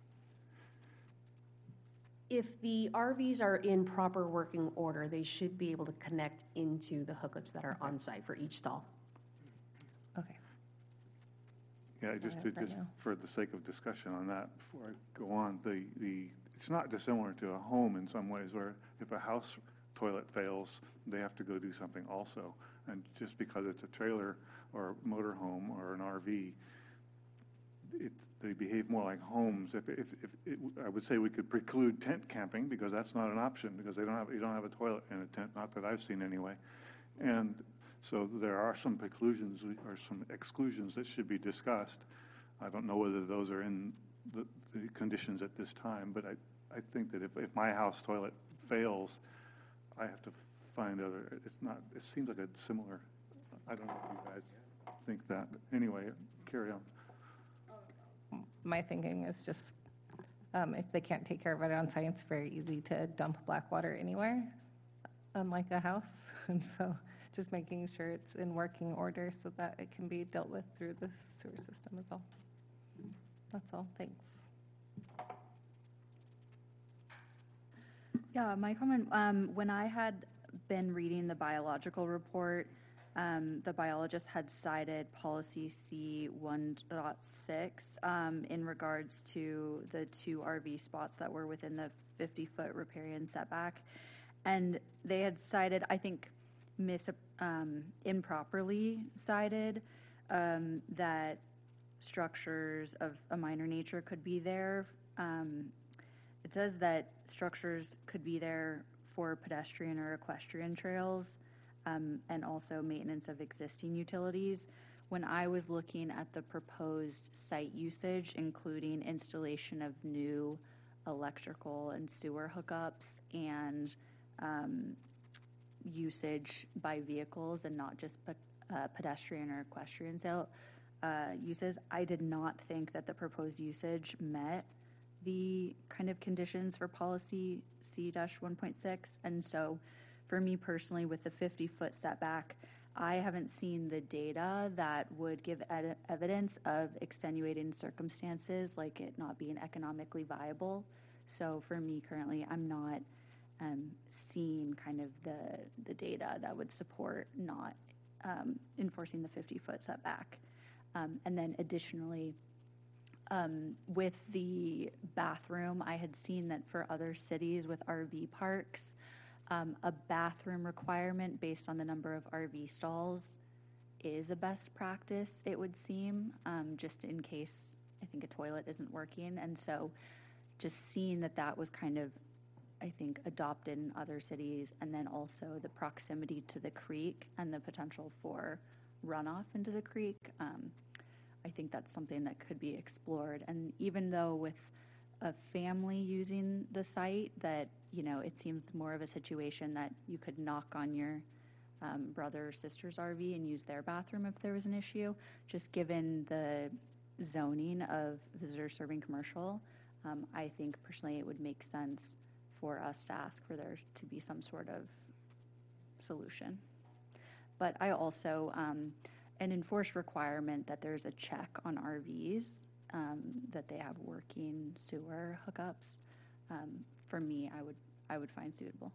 S6: If the RVs are in proper working order, they should be able to connect into the hookups that are on site for each stall.
S5: Okay.
S1: Yeah, just for the sake of discussion on that, before I go on, it's not dissimilar to a home in some ways, where if a house toilet fails, they have to go do something also. And just because it's a trailer or a motor home or an RV, they behave more like homes. I would say we could preclude tent camping, because that's not an option, because you don't have a toilet in a tent, not that I've seen anyway. And so there are some preclusions or some exclusions that should be discussed. I don't know whether those are in the conditions at this time, but I think that if my house toilet fails, I have to find other, it seems like a similar, I don't know if you guys think that, but anyway, carry on.
S5: My thinking is just, if they can't take care of it on site, it's very easy to dump black water anywhere, unlike a house. And so just making sure it's in working order so that it can be dealt with through the sewer system is all. That's all, thanks.
S7: Yeah, my comment, when I had been reading the biological report, the biologist had cited policy C 1.6 in regards to the 2 RV spots that were within the 50-foot riparian setback. And they had cited, I think, improperly cited that structures of a minor nature could be there. It says that structures could be there for pedestrian or equestrian trails, and also maintenance of existing utilities. When I was looking at the proposed site usage, including installation of new electrical and sewer hookups and usage by vehicles and not just pedestrian or equestrian uses, I did not think that the proposed usage met the kind of conditions for policy C-1.6. And so for me personally, with the 50-foot setback, I haven't seen the data that would give evidence of extenuating circumstances, like it not being economically viable. So for me currently, I'm not seeing kind of the data that would support not enforcing the 50-foot setback. And then additionally, with the bathroom, I had seen that for other cities with RV parks, a bathroom requirement based on the number of RV stalls is a best practice, it would seem, just in case I think a toilet isn't working. And so just seeing that that was kind of, I think, adopted in other cities, and then also the proximity to the creek and the potential for runoff into the creek, I think that's something that could be explored. And even though with a family using the site, that, you know, it seems more of a situation that you could knock on your brother or sister's RV and use their bathroom if there was an issue, just given the zoning of visitor serving commercial, I think personally it would make sense for us to ask for there to be some sort of solution. But I also, an enforced requirement that there's a check on RVs, that they have working sewer hookups, for me, I would find suitable.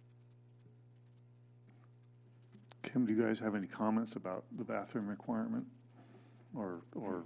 S1: Kim, do you guys have any comments about the bathroom requirement? Or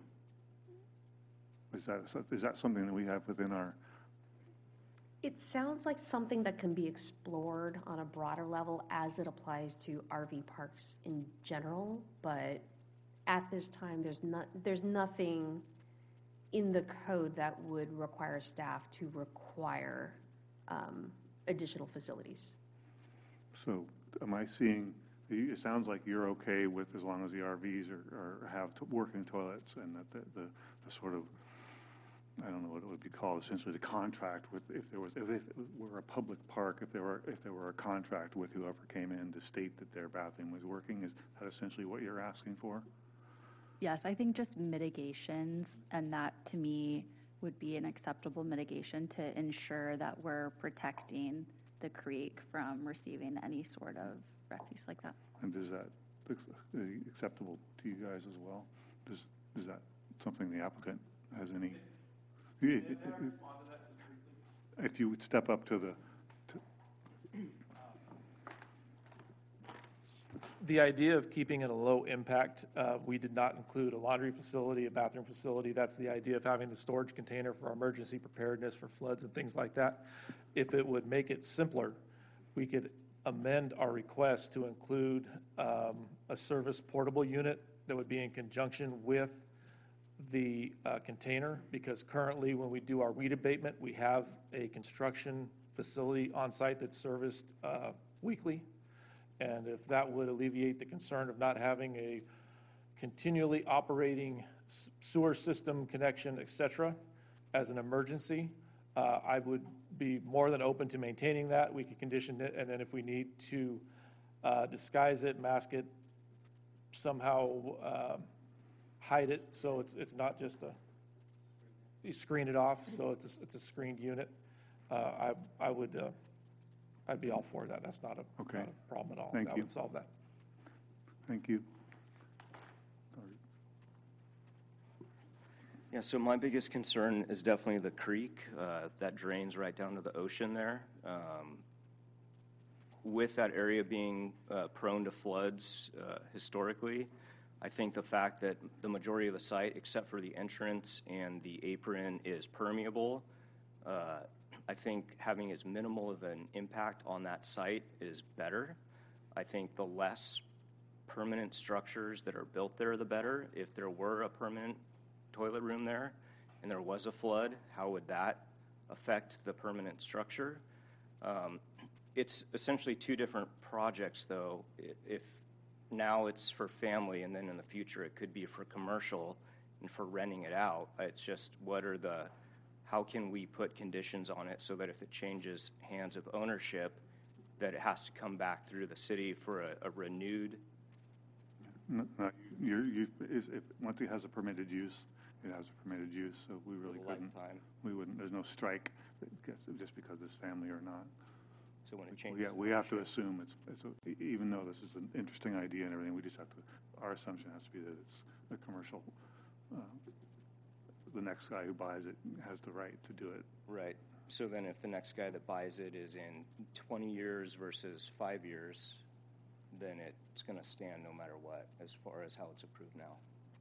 S1: is that something that we have within our?
S6: It sounds like something that can be explored on a broader level as it applies to RV parks in general, but at this time, there's nothing in the code that would require staff to require additional facilities.
S1: So am I seeing, it sounds like you're okay with as long as the RVs have working toilets, and that the sort of, I don't know what it would be called, essentially the contract with, if it were a public park, if there were a contract with whoever came in to state that their bathroom was working, is that essentially what you're asking for?
S7: Yes, I think just mitigations, and that to me would be an acceptable mitigation to ensure that we're protecting the creek from receiving any sort of refuse like that.
S1: And is that acceptable to you guys as well? Is that something the applicant has any? If you would step up to
S9: the idea of keeping it a low impact, we did not include a laundry facility, a bathroom facility. That's the idea of having the storage container for emergency preparedness for floods and things like that. If it would make it simpler, we could amend our request to include a service portable unit that would be in conjunction with the container, because currently when we do our weed abatement, we have a construction facility on site that's serviced weekly. And if that would alleviate the concern of not having a continually operating sewer system connection, et cetera, as an emergency, I would be more than open to maintaining that. We could condition it, and then if we need to disguise it, mask it, somehow hide it, so it's not just you screen it off, so it's a screened unit. I'd be all for that. That's not a problem at all.
S1: Thank
S9: That
S1: you.
S9: would solve that.
S1: Thank you.
S8: Yeah, so my biggest concern is definitely the creek that drains right down to the ocean there. With that area being prone to floods historically, I think the fact that the majority of the site, except for the entrance and the apron, is permeable, I think having as minimal of an impact on that site is better. I think the less permanent structures that are built there, the better. If there were a permanent toilet room there and there was a flood, how would that affect the permanent structure? It's essentially two different projects, though. If now it's for family, and then in the future it could be for commercial and for renting it out. It's just how can we put conditions on it so that if it changes hands of ownership, that it has to come back through the city for a renewed.
S1: No, once it has a permitted use, it has a permitted use, so we really couldn't. We wouldn't, there's no strike just because it's family or not.
S8: So when it changes.
S1: Yeah, we have to assume even though this is an interesting idea and everything, we just have to, our assumption has to be that it's a commercial, the next guy who buys it has the right to do it.
S8: Right. So then if the next guy that buys it is in 20 years versus 5 years, then it's going to stand no matter what as far as how it's approved now.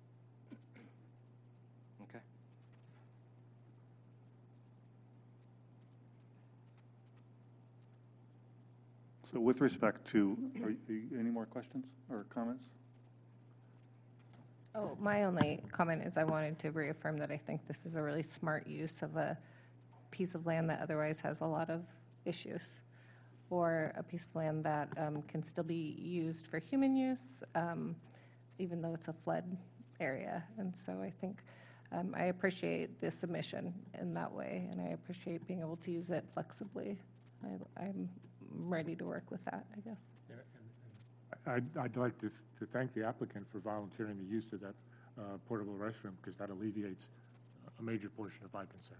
S8: Okay.
S1: So with respect to, any more questions or comments?
S5: Oh, my only comment is I wanted to reaffirm that I think this is a really smart use of a piece of land that otherwise has a lot of issues, or a piece of land that can still be used for human use, even though it's a flood area. And so I think I appreciate the submission in that way, and I appreciate being able to use it flexibly. I'm ready to work with that, I guess.
S4: I'd like to thank the applicant for volunteering the use of that portable restroom, because that alleviates a major portion of my concern.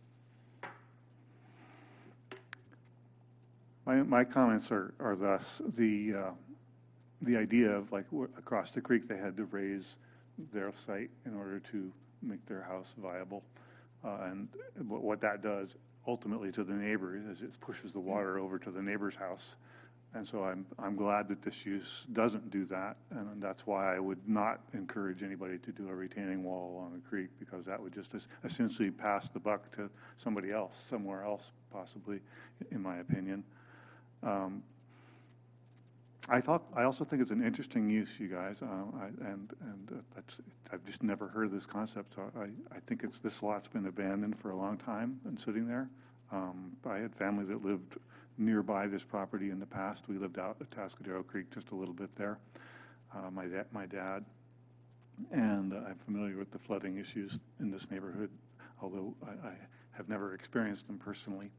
S1: My comments are thus: the idea of, like, across the creek, they had to raise their site in order to make their house viable, and what that does ultimately to the neighbors is it pushes the water over to the neighbor's house. And so I'm glad that this use doesn't do that, and that's why I would not encourage anybody to do a retaining wall along the creek, because that would just essentially pass the buck to somebody else, somewhere else possibly, in my opinion. I also think it's an interesting use, you guys, I've just never heard of this concept. So I think this lot's been abandoned for a long time and sitting there. I had family that lived nearby this property in the past. We lived out at Tascadero Creek just a little bit there. My dad, and I'm familiar with the flooding issues in this neighborhood, although I have never experienced them personally.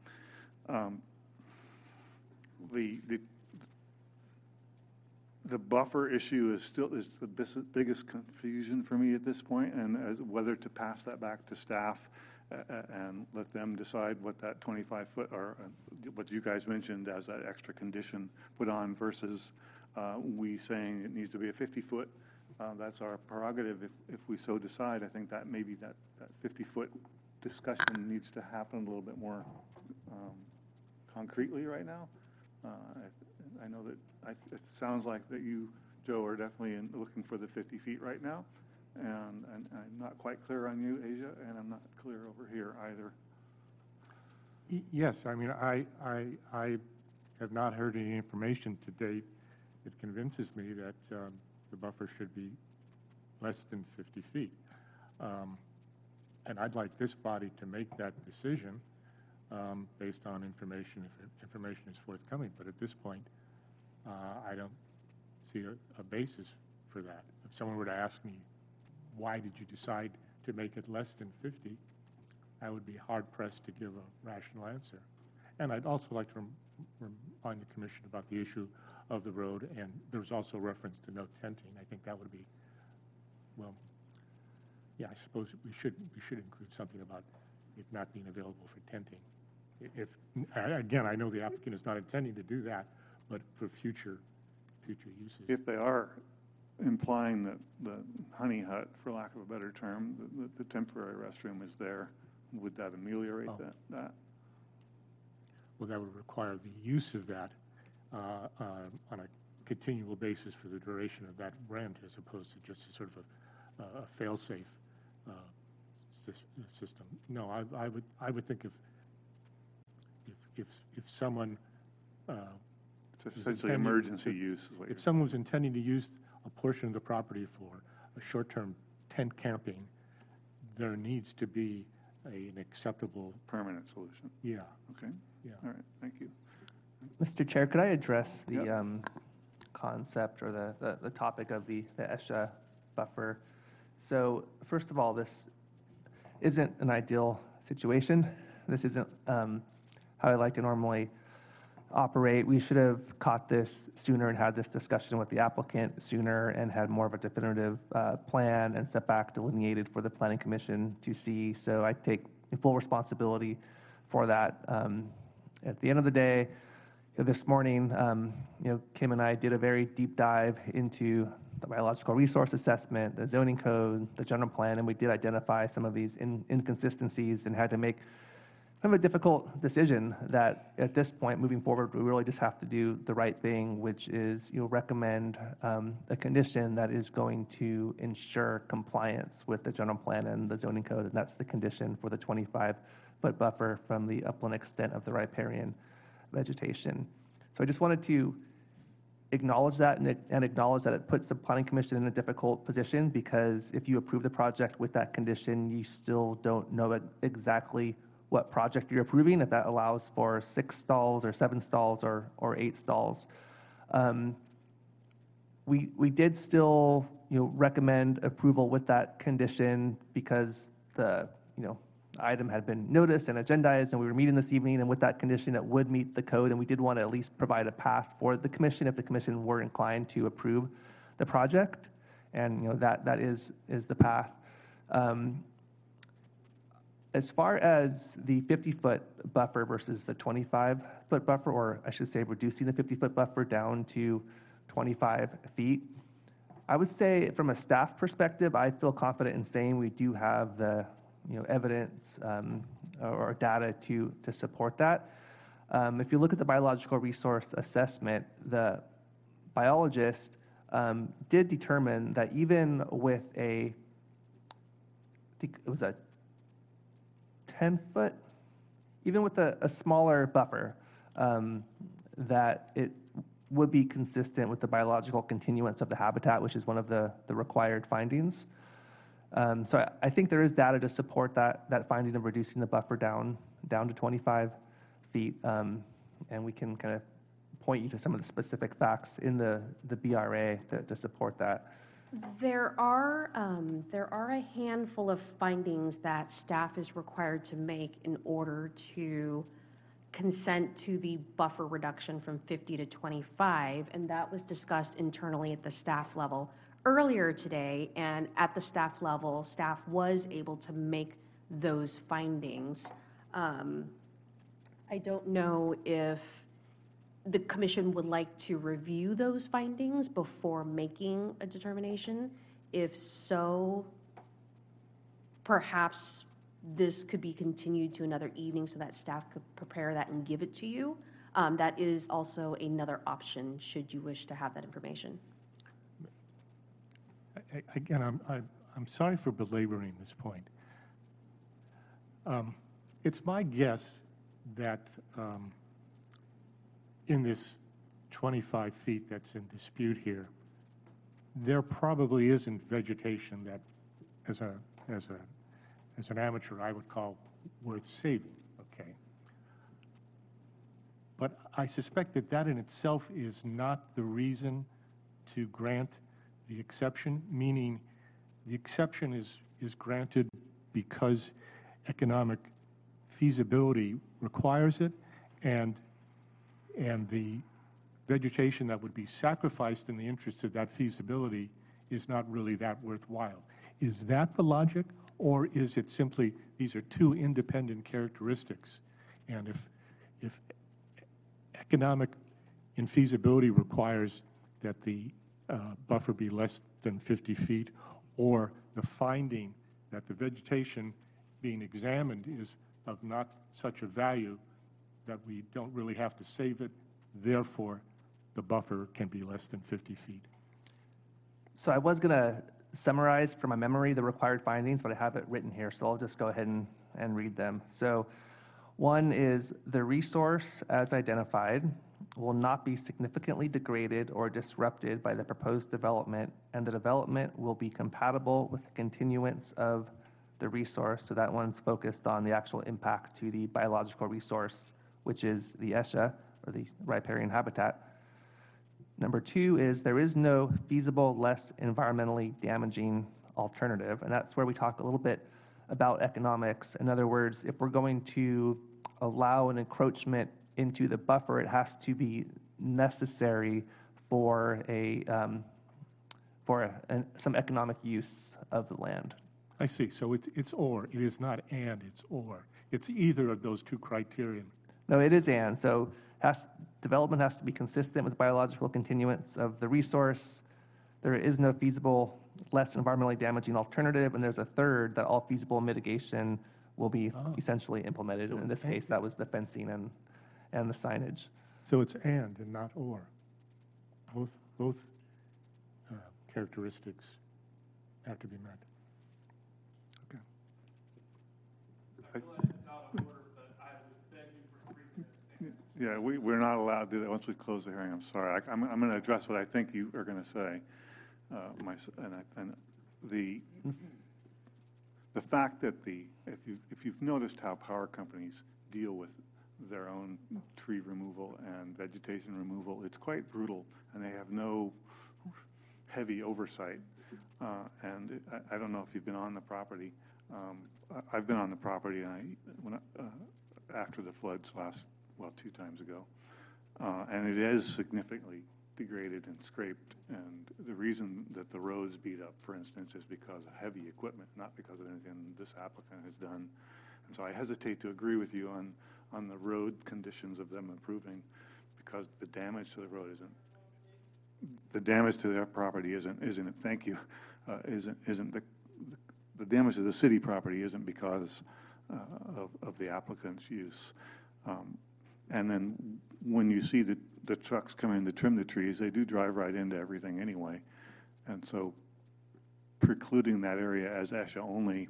S1: The buffer issue is the biggest confusion for me at this point, and as whether to pass that back to staff and let them decide what that 25-foot, or what you guys mentioned as that extra condition put on, versus we saying it needs to be a 50-foot. That's our prerogative if we so decide. I think that maybe that 50-foot discussion needs to happen a little bit more concretely right now. I know that it sounds like that you, Joe, are definitely looking for the 50 feet right now, and I'm not quite clear on you, Asia, and I'm not clear over here either.
S4: Yes, I mean, I have not heard any information to date that convinces me that the buffer should be less than 50 feet. And I'd like this body to make that decision based on information, if information is forthcoming. But at this point, I don't see a basis for that. If someone were to ask me why did you decide to make it less than 50, I would be hard-pressed to give a rational answer. And I'd also like to remind the commission about the issue of the road, and there's also reference to no tenting. I think that would be, well, yeah, I suppose we should include something about it not being available for tenting. If, again, I know the applicant is not intending to do that, but for future uses.
S1: If they are implying that the honey hut, for lack of a better term, the temporary restroom is there, would that ameliorate that?
S4: Well, that would require the use of that on a continual basis for the duration of that rent, as opposed to just a sort of a fail-safe system. No, I would think if someone
S1: it's essentially emergency use.
S4: If someone was intending to use a portion of the property for a short-term tent camping, there needs to be an acceptable
S1: permanent solution.
S4: Yeah.
S1: Okay.
S4: Yeah.
S1: All right. Thank you.
S2: Mr. Chair, could I address the concept or the topic of the ESHA buffer? So first of all, this isn't an ideal situation. This isn't how I like to normally operate. We should have caught this sooner and had this discussion with the applicant sooner and had more of a definitive plan and setback delineated for the Planning Commission to see. So I take full responsibility for that. At the end of the day, this morning, Kim and I did a very deep dive into the biological resource assessment, the zoning code, the general plan, and we did identify some of these inconsistencies and had to make kind of a difficult decision that at this point, moving forward, we really just have to do the right thing, which is recommend a condition that is going to ensure compliance with the general plan and the zoning code, and that's the condition for the 25-foot buffer from the upland extent of the riparian vegetation. So I just wanted to acknowledge that and acknowledge that it puts the Planning Commission in a difficult position, because if you approve the project with that condition, you still don't know exactly what project you're approving, if that allows for 6 stalls or 7 stalls or 8 stalls. We did still recommend approval with that condition because the item had been noticed and agendized, and we were meeting this evening, and with that condition it would meet the code, and we did want to at least provide a path for the commission if the commission were inclined to approve the project, and that is the path. As far as the 50-foot buffer versus the 25-foot buffer, or I should say reducing the 50-foot buffer down to 25 feet, I would say from a staff perspective, I feel confident in saying we do have the evidence or data to support that. If you look at the biological resource assessment, the biologist did determine that even with I think it was a 10-foot, even with a smaller buffer, that it would be consistent with the biological continuance of the habitat, which is one of the required findings. So I think there is data to support that finding of reducing the buffer down to 25 feet, and we can kind of point you to some of the specific facts in the BRA to support that.
S6: There are a handful of findings that staff is required to make in order to consent to the buffer reduction from 50 to 25, and that was discussed internally at the staff level earlier today, and at the staff level, staff was able to make those findings. I don't know if the commission would like to review those findings before making a determination. If so, perhaps this could be continued to another evening so that staff could prepare that and give it to you. That is also another option should you wish to have that information.
S4: Again, I'm sorry for belaboring this point. It's my guess that in this 25 feet that's in dispute here, there probably isn't vegetation that, as an amateur, I would call worth saving. Okay. But I suspect that in itself is not the reason to grant the exception, meaning the exception is granted because economic feasibility requires it, and the vegetation that would be sacrificed in the interest of that feasibility is not really that worthwhile. Is that the logic, or is it simply these are two independent characteristics? And if economic infeasibility requires that the buffer be less than 50 feet, or the finding that the vegetation being examined is of not such a value that we don't really have to save it, therefore the buffer can be less than 50 feet.
S2: So I was going to summarize from my memory the required findings, but I have it written here, so I'll just go ahead and read them. So one is the resource as identified will not be significantly degraded or disrupted by the proposed development, and the development will be compatible with the continuance of the resource. So that one's focused on the actual impact to the biological resource, which is the ESHA, or the riparian habitat. Number two is there is no feasible, less environmentally damaging alternative, and that's where we talk a little bit about economics. In other words, if we're going to allow an encroachment into the buffer, it has to be necessary for some economic use of the land.
S4: I see. So it's or. It is not and, it's or. It's either of those two criteria.
S2: No, it is and. So development has to be consistent with biological continuance of the resource. There is no feasible, less environmentally damaging alternative. And there's a third, that all feasible mitigation will be essentially implemented.
S4: So
S2: in this case, that was the fencing and the signage.
S4: So it's and not or. Both characteristics have to be met.
S1: Yeah, we're not allowed to do that once we close the hearing. I'm sorry. I'm going to address what I think you are going to say. The fact that if you've noticed how power companies deal with their own tree removal and vegetation removal, it's quite brutal, and they have no heavy oversight. And I don't know if you've been on the property. I've been on the property after the floods two times ago, and it is significantly degraded and scraped. And the reason that the roads beat up, for instance, is because of heavy equipment, not because of anything this applicant has done. And so I hesitate to agree with you on the road conditions of them improving, because the damage to the road the damage to their property isn't thank you, isn't the damage to the city property isn't because of the applicant's use. And then when you see the trucks come in to trim the trees, they do drive right into everything anyway. And so precluding that area as ESHA only,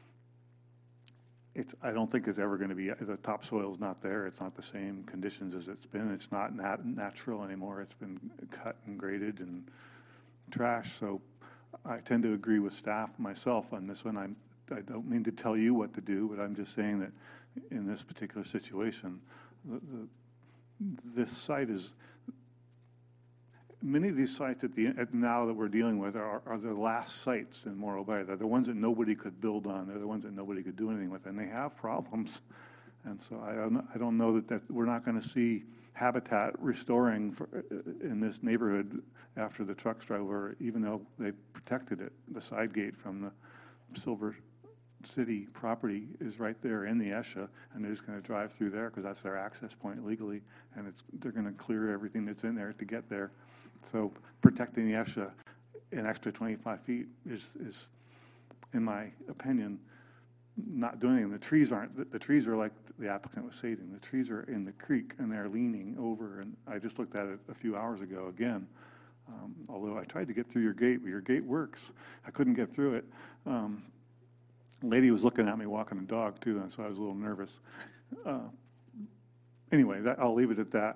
S1: I don't think it's ever going to be, the topsoil's not there. It's not the same conditions as it's been. It's not natural anymore. It's been cut and graded and trashed. So I tend to agree with staff myself on this one. I don't mean to tell you what to do, but I'm just saying that in this particular situation, this site is, many of these sites now that we're dealing with are the last sites in Morro Bay. They're the ones that nobody could build on. They're the ones that nobody could do anything with, and they have problems. And so I don't know that we're not going to see habitat restoring in this neighborhood after the trucks drive over, even though they protected it. The side gate from the Silver City property is right there in the ESHA, and they're just going to drive through there because that's their access point legally, and they're going to clear everything that's in there to get there. So protecting the ESHA an extra 25 feet is, in my opinion, not doing anything. The trees are like the applicant was stating. The trees are in the creek, and they're leaning over, and I just looked at it a few hours ago again. Although I tried to get through your gate, but your gate works. I couldn't get through it. Lady was looking at me walking a dog too, and so I was a little nervous. Anyway, I'll leave it at that.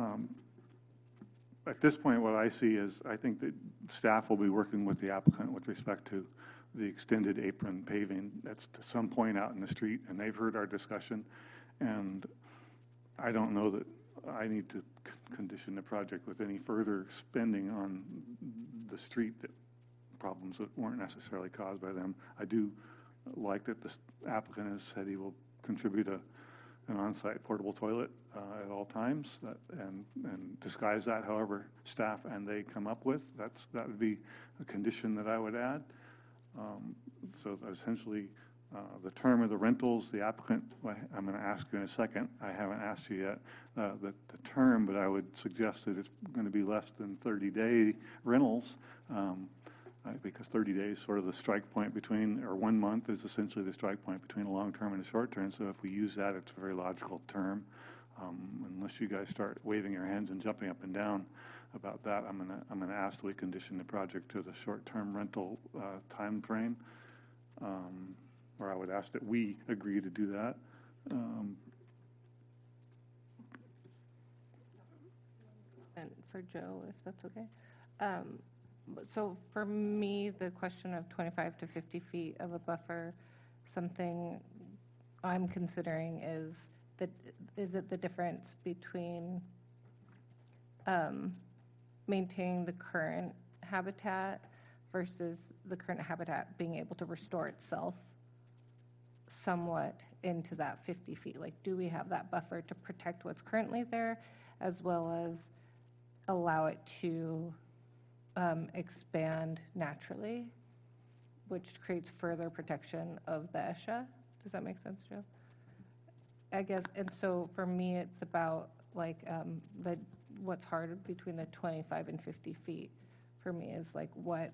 S1: At this point, what I see is I think that staff will be working with the applicant with respect to the extended apron paving that's to some point out in the street, and they've heard our discussion, and I don't know that I need to condition the project with any further spending on the street that problems that weren't necessarily caused by them. I do like that the applicant has said he will contribute an on-site portable toilet at all times, and disguise that however staff and they come up with. That would be a condition that I would add. So essentially, the term of the rentals, the applicant, I'm going to ask you in a second. I haven't asked you yet the term, but I would suggest that it's going to be less than 30-day rentals, because 30 days is sort of the strike point between, or 1 month is essentially the strike point between a long term and a short term. So if we use that, it's a very logical term. Unless you guys start waving your hands and jumping up and down about that, I'm gonna ask that we condition the project to the short-term rental time frame, or I would ask that we agree to do that.
S5: And for Joe, if that's okay. So for me, the question of 25 to 50 feet of a buffer, something I'm considering is it the difference between maintaining the current habitat versus the current habitat being able to restore itself somewhat into that 50 feet? Like, do we have that buffer to protect what's currently there, as well as allow it to expand naturally, which creates further protection of the ESHA? Does that make sense, Joe? I guess, and so for me, it's about like what's hard between the 25 and 50 feet for me is like what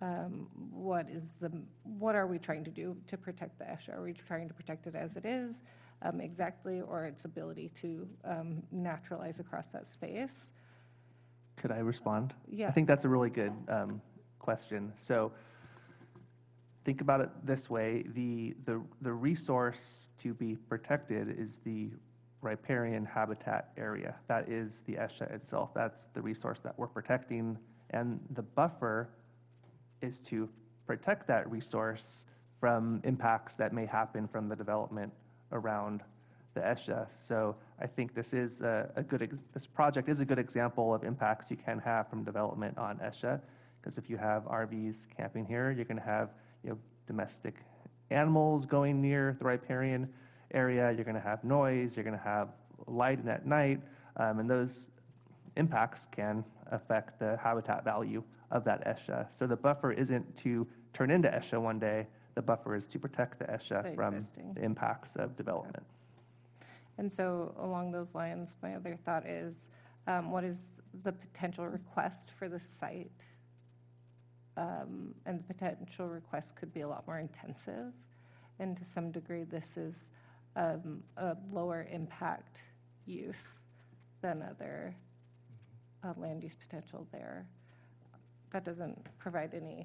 S5: are we trying to do to protect the ESHA? Are we trying to protect it as it is exactly, or its ability to naturalize across that space?
S2: Could I respond?
S5: Yeah.
S2: I think that's a really good question. So think about it this way: the resource to be protected is the riparian habitat area. That is the ESHA itself. That's the resource that we're protecting, and the buffer is to protect that resource from impacts that may happen from the development around the ESHA. So I think this is this project is a good example of impacts you can have from development on ESHA, because if you have RVs camping here, you're going to have domestic animals going near the riparian area. You're going to have noise. You're going to have lighting at night, and those impacts can affect the habitat value of that ESHA. So the buffer isn't to turn into ESHA one day. The buffer is to protect the ESHA from the impacts of development.
S5: And so along those lines, my other thought is, what is the potential request for the site? And the potential request could be a lot more intensive. And to some degree, this is a lower impact use than other land use potential there. That doesn't provide any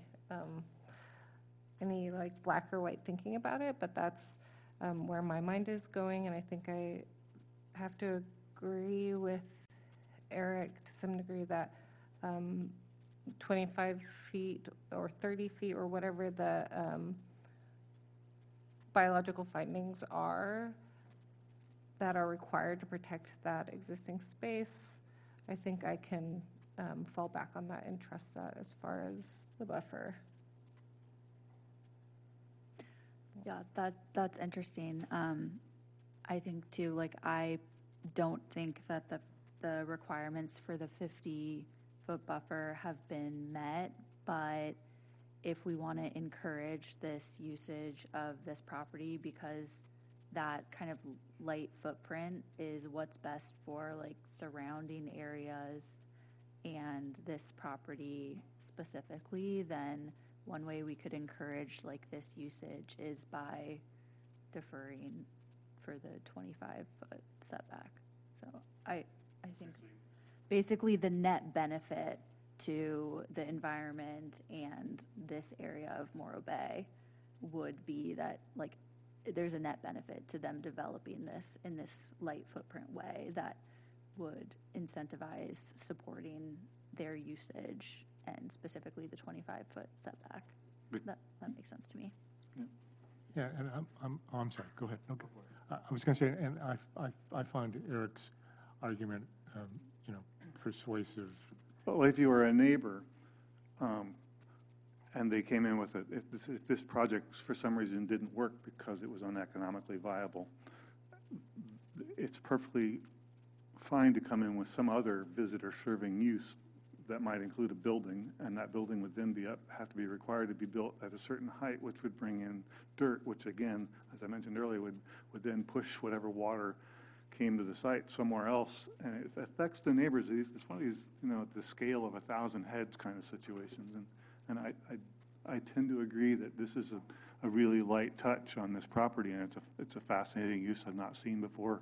S5: like black or white thinking about it, but that's where my mind is going, and I think I have to agree with Eric to some degree that 25 feet or 30 feet or whatever the biological findings are that are required to protect that existing space, I think I can fall back on that and trust that as far as the buffer.
S7: Yeah, that's interesting. I think too, like, I don't think that the requirements for the 50-foot buffer have been met, but if we want to encourage this usage of this property, because that kind of light footprint is what's best for like surrounding areas and this property specifically, then one way we could encourage like this usage is by deferring for the 25-foot setback. So I think basically the net benefit to the environment and this area of Morro Bay would be that like there's a net benefit to them developing this in this light footprint way that would incentivize supporting their usage and specifically the 25-foot setback. That makes sense to me.
S4: Yeah, and I'm sorry, go ahead. No, go for it. I was going to say, and I find Eric's argument, persuasive.
S1: Well, if you were a neighbor, And they came in with it, if this project for some reason didn't work because it was uneconomically viable, it's perfectly fine to come in with some other visitor-serving use that might include a building, and that building would then have to be required to be built at a certain height, which would bring in dirt, which again, as I mentioned earlier, would then push whatever water came to the site somewhere else, and it affects the neighbors. It's one of these, the scale of 1,000 heads kind of situations, and I tend to agree that this is a really light touch on this property, and it's a fascinating use I've not seen before.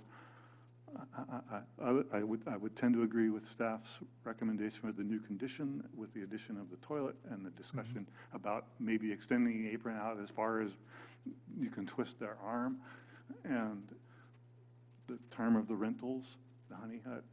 S1: I would tend to agree with staff's recommendation with the new condition, with the addition of the toilet and the discussion about maybe extending the apron out as far as you can twist their arm, and the term of the rentals, the honey hut.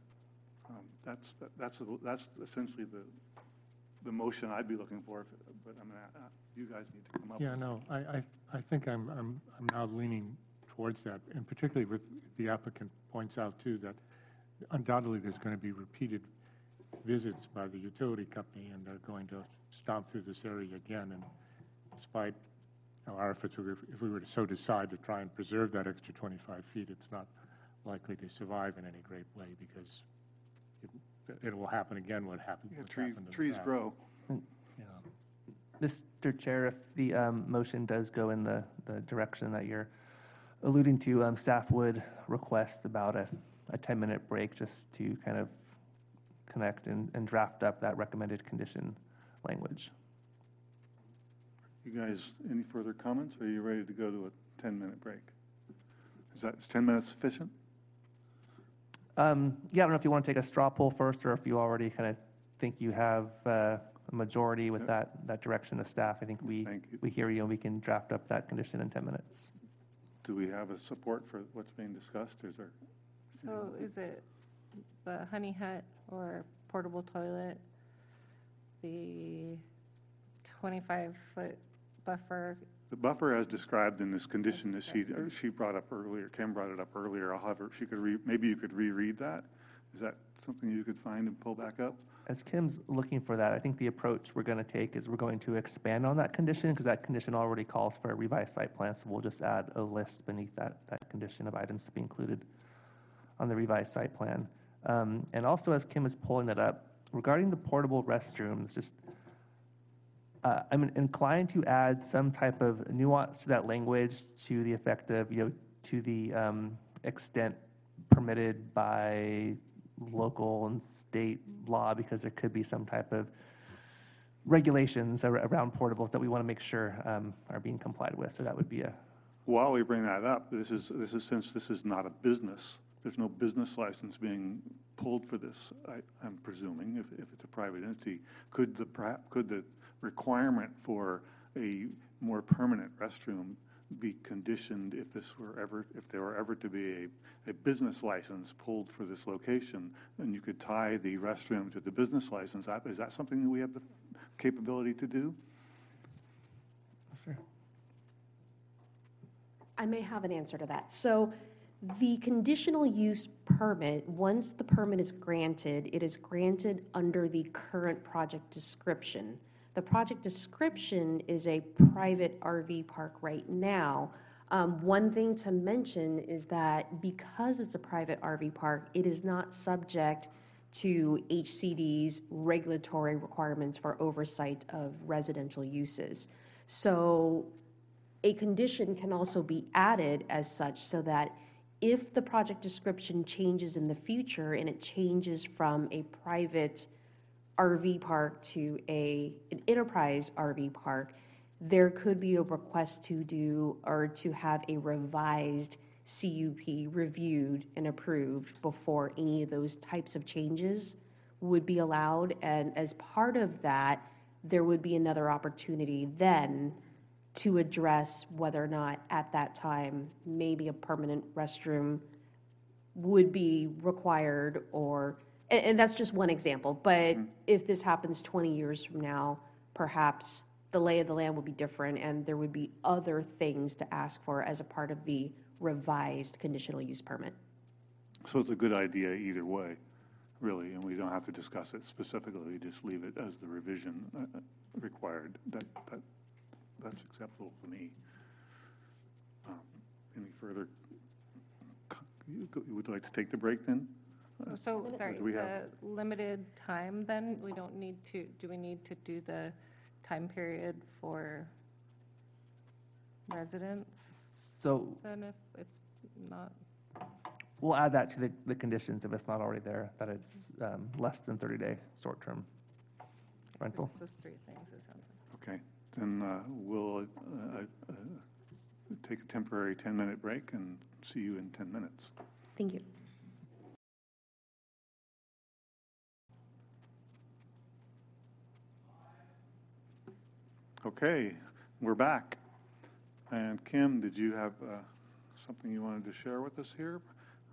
S1: That's essentially the motion I'd be looking for. But I mean, you guys need to come up.
S4: Yeah, no, I think I'm now leaning towards that, and particularly with the applicant points out too that undoubtedly there's going to be repeated visits by the utility company, and they're going to stomp through this area again. And despite our efforts, if we were to so decide to try and preserve that extra 25 feet, it's not likely to survive in any great way because it will happen again. What happened?
S1: Yeah, trees grow.
S2: Mr. Chair, if the motion does go in the direction that you're alluding to, staff would request about a 10-minute break just to kind of connect and draft up that recommended condition language.
S1: You guys, any further comments? Or are you ready to go to a 10-minute break? Is 10 minutes sufficient?
S2: Yeah, I don't know if you want to take a straw poll first, or if you already kind of think you have a majority with that direction of staff. I think we hear you, and we can draft up that condition in 10 minutes.
S1: Do we have a support for what's being discussed? Is there?
S5: So is it the honey hut or portable toilet, the 25-foot buffer?
S1: The buffer as described in this condition that she brought up earlier, Kim brought it up earlier. I'll have her, maybe you could reread that. Is that something you could find and pull back up?
S2: As Kim's looking for that, I think the approach we're going to take is we're going to expand on that condition, because that condition already calls for a revised site plan, so we'll just add a list beneath that condition of items to be included on the revised site plan. And also, as Kim is pulling that up, regarding the portable restrooms, I'm inclined to add some type of nuance to that language to the effect of, to the extent permitted by local and state law, because there could be some type of regulations around portables that we want to make sure are being complied with. So that would be a.
S1: While we bring that up, this is since this is not a business, there's no business license being pulled for this. I'm presuming if it's a private entity, could the requirement for a more permanent restroom be conditioned if there were ever to be a business license pulled for this location, and you could tie the restroom to the business license? Is that something that we have the capability to do?
S2: Sure.
S6: I may have an answer to that. So the conditional use permit, once the permit is granted, it is granted under the current project description. The project description is a private RV park right now. One thing to mention is that because it's a private RV park, it is not subject to HCD's regulatory requirements for oversight of residential uses. So a condition can also be added as such, so that if the project description changes in the future and it changes from a private RV park to an enterprise RV park, there could be a request to do or to have a revised CUP reviewed and approved before any of those types of changes would be allowed. And as part of that, there would be another opportunity then to address whether or not at that time maybe a permanent restroom would be required, or and that's just one example, but if this happens 20 years from now, perhaps the lay of the land will be different, and there would be other things to ask for as a part of the revised conditional use permit.
S1: So it's a good idea either way. really, and we don't have to discuss it specifically, we just leave it as the revision required. That's acceptable to me. Any further, you would like to take the break then?
S5: So, sorry,
S1: do we
S5: the
S1: have-
S5: limited time then, we don't need to, do we need to do the time period for residents
S2: So
S5: then if it's not?
S2: we'll add that to the conditions if it's not already there, that it's less than 30-day short-term rental.
S5: Those three things, it sounds like.
S1: Okay, then we'll take a temporary 10-minute break and see you in 10 minutes.
S6: Thank you.
S1: Okay, we're back. And Kim, did you have something you wanted to share with us here?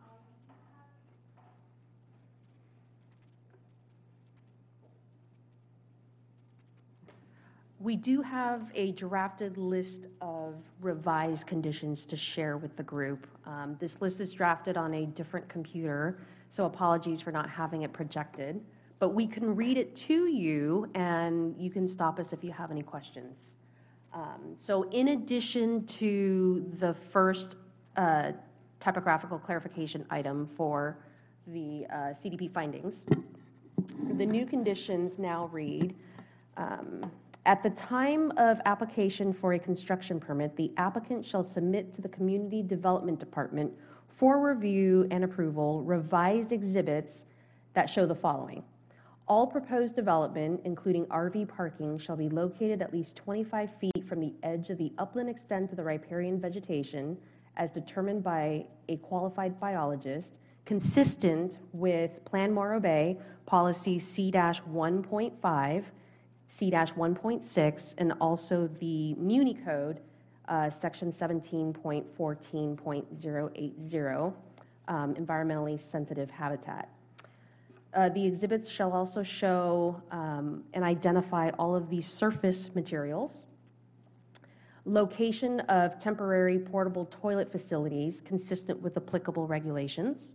S6: We do have a drafted list of revised conditions to share with the group. This list is drafted on a different computer, so apologies for not having it projected. But we can read it to you, and you can stop us if you have any questions. So in addition to the first typographical clarification item for the CDP findings, the new conditions now read, at the time of application for a construction permit, the applicant shall submit to the Community Development Department for review and approval revised exhibits that show the following. All proposed development, including RV parking, shall be located at least 25 feet from the edge of the upland extent of the riparian vegetation as determined by a qualified biologist, consistent with Plan Morro Bay Policy C-1.5, C-1.6, and also the Muni Code, Section 17.14.080, environmentally sensitive habitat. The exhibits shall also show and identify all of the surface materials, location of temporary portable toilet facilities consistent with applicable regulations,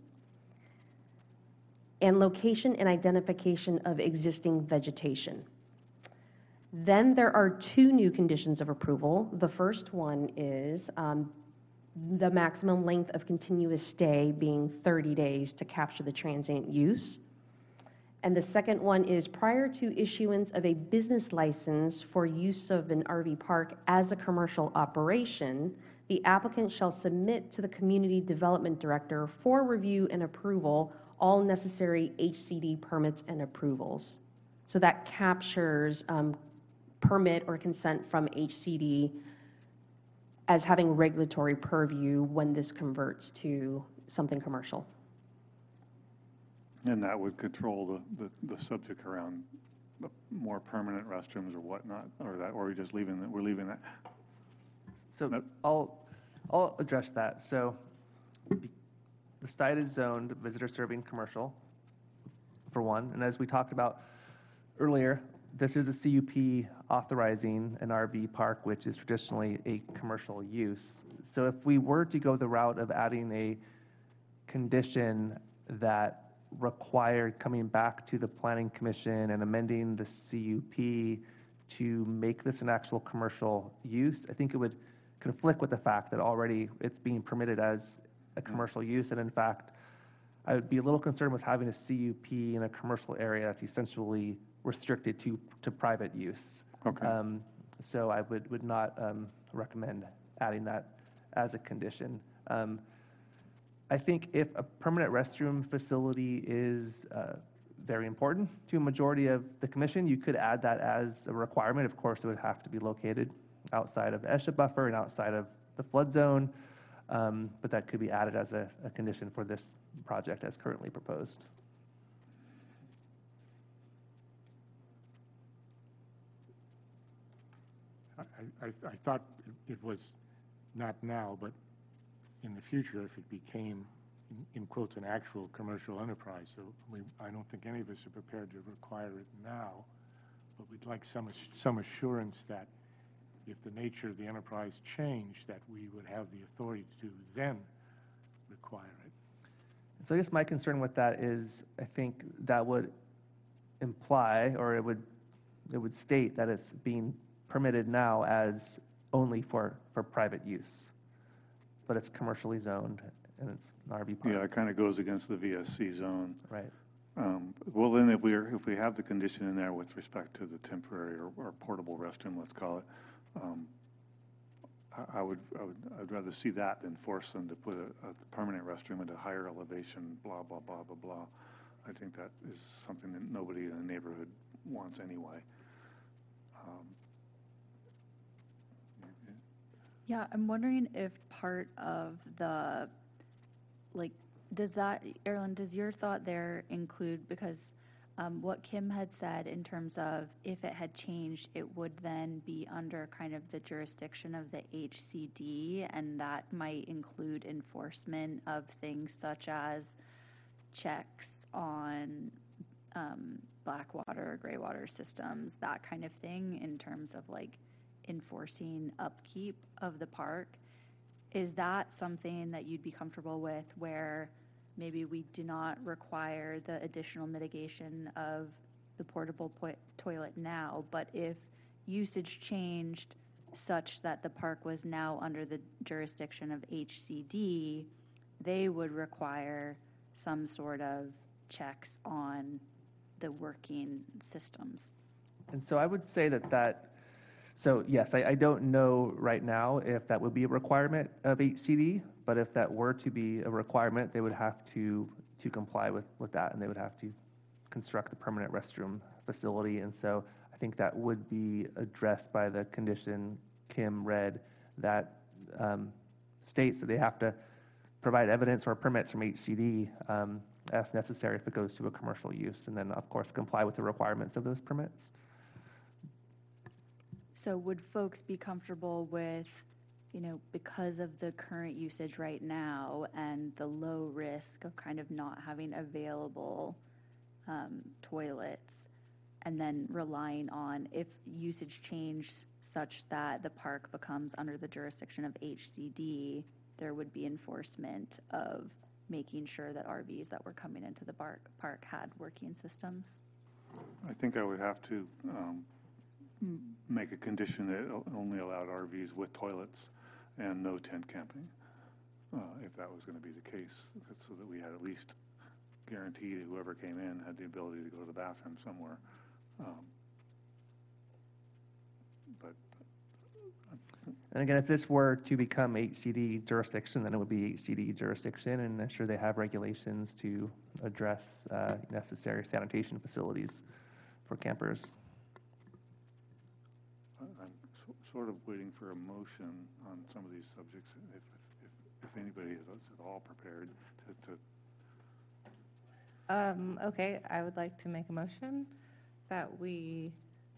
S6: and location and identification of existing vegetation. Then there are two new conditions of approval. The first one is the maximum length of continuous stay being 30 days to capture the transient use. And the second one is prior to issuance of a business license for use of an RV park as a commercial operation, the applicant shall submit to the Community Development Director for review and approval all necessary HCD permits and approvals. So that captures permit or consent from HCD as having regulatory purview when this converts to something commercial.
S1: And that would control the subject around the more permanent restrooms or whatnot, or we're just leaving that, we're leaving that.
S2: So
S1: Nope.
S2: I'll address that. So the site is zoned visitor serving commercial, for one. And as we talked about earlier, this is a CUP authorizing an RV park, which is traditionally a commercial use. So if we were to go the route of adding a condition that required coming back to the Planning Commission and amending the CUP to make this an actual commercial use, I think it would conflict with the fact that already it's being permitted as a commercial use. And in fact, I would be a little concerned with having a CUP in a commercial area that's essentially restricted to private use.
S1: Okay.
S2: So I would not recommend adding that as a condition. I think if a permanent restroom facility is very important to a majority of the commission, you could add that as a requirement. Of course, it would have to be located outside of the ESHA buffer and outside of the flood zone, but that could be added as a condition for this project as currently proposed.
S4: I thought it was not now, but in the future, if it became, in quotes, an actual commercial enterprise. So I don't think any of us are prepared to require it now, but we'd like some assurance that if the nature of the enterprise changed, that we would have the authority to then require it.
S2: So I guess my concern with that is, I think that would imply, or it would state that it's being permitted now as only for private use, but it's commercially zoned and it's an RV park.
S1: Yeah, it kind of goes against the VSC zone.
S2: Right.
S1: Well, then if we have the condition in there with respect to the temporary or portable restroom, let's call it, I'd rather see that than force them to put a permanent restroom at a higher elevation, blah, blah, blah, blah, blah. I think that is something that nobody in the neighborhood wants anyway.
S7: Yeah, I'm wondering if part of the, like, Erin, does your thought there include, because what Kim had said in terms of if it had changed, it would then be under kind of the jurisdiction of the HCD, and that might include enforcement of things such as checks on black water or gray water systems, that kind of thing, in terms of like enforcing upkeep of the park. Is that something that you'd be comfortable with, where maybe we do not require the additional mitigation of the portable toilet now, but if usage changed such that the park was now under the jurisdiction of HCD, they would require some sort of checks on the working systems?
S2: And so I would say so yes, I don't know right now if that would be a requirement of HCD, but if that were to be a requirement, they would have to comply with that, and they would have to construct the permanent restroom facility. And so I think that would be addressed by the condition Kim read that states that they have to provide evidence or permits from HCD as necessary if it goes to a commercial use, and then of course comply with the requirements of those permits.
S7: So would folks be comfortable with, because of the current usage right now and the low risk of kind of not having available toilets, and then relying on if usage changed such that the park becomes under the jurisdiction of HCD, there would be enforcement of making sure that RVs that were coming into the park had working systems?
S1: I think I would have to make a condition that only allowed RVs with toilets and no tent camping, if that was going to be the case, so that we had at least guaranteed whoever came in had the ability to go to the bathroom somewhere.
S2: And again, if this were to become HCD jurisdiction, then it would be HCD jurisdiction, and I'm sure they have regulations to address necessary sanitation facilities for campers.
S1: I'm sort of waiting for a motion on some of these subjects, if anybody is at all prepared to.
S5: Okay, I would like to make a motion that we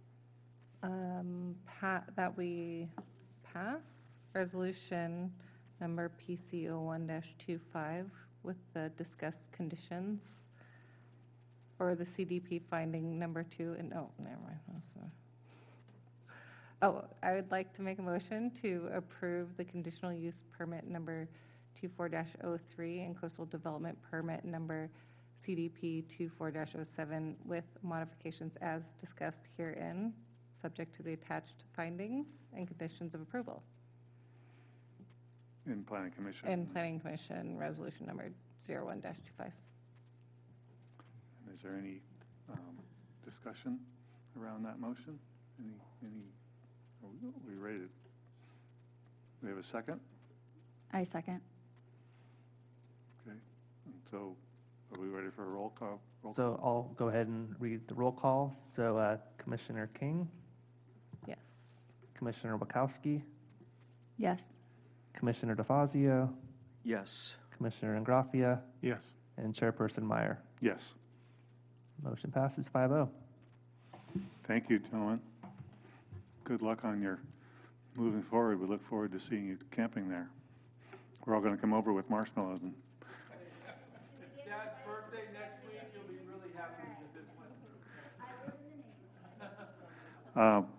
S5: pass resolution number PC01-25 with the discussed conditions, or the CDP finding number 2, and never mind. I would like to make a motion to approve the conditional use permit number 24-03 and coastal development permit number CDP 24-07 with modifications as discussed herein, subject to the attached findings and conditions of approval.
S1: In Planning Commission.
S5: In Planning Commission, resolution number 01-25.
S1: Is there any discussion around that motion? Are we ready to, we have a second?
S7: I second.
S1: Okay, and so are we ready for a roll call?
S2: So I'll go ahead and read the roll call. So Commissioner King?
S5: Yes.
S2: Commissioner Wachowski?
S7: Yes.
S2: Commissioner DeFazio?
S8: Yes.
S2: Commissioner Ingraffia?
S4: Yes.
S2: And Chairperson Meyer?
S1: Yes.
S2: Motion passes 5-0.
S1: Thank you, gentlemen. Good luck on your moving forward. We look forward to seeing you camping there. We're all going to come over with marshmallows. And
S9: it's Dad's birthday next week. You'll be really happy with this one.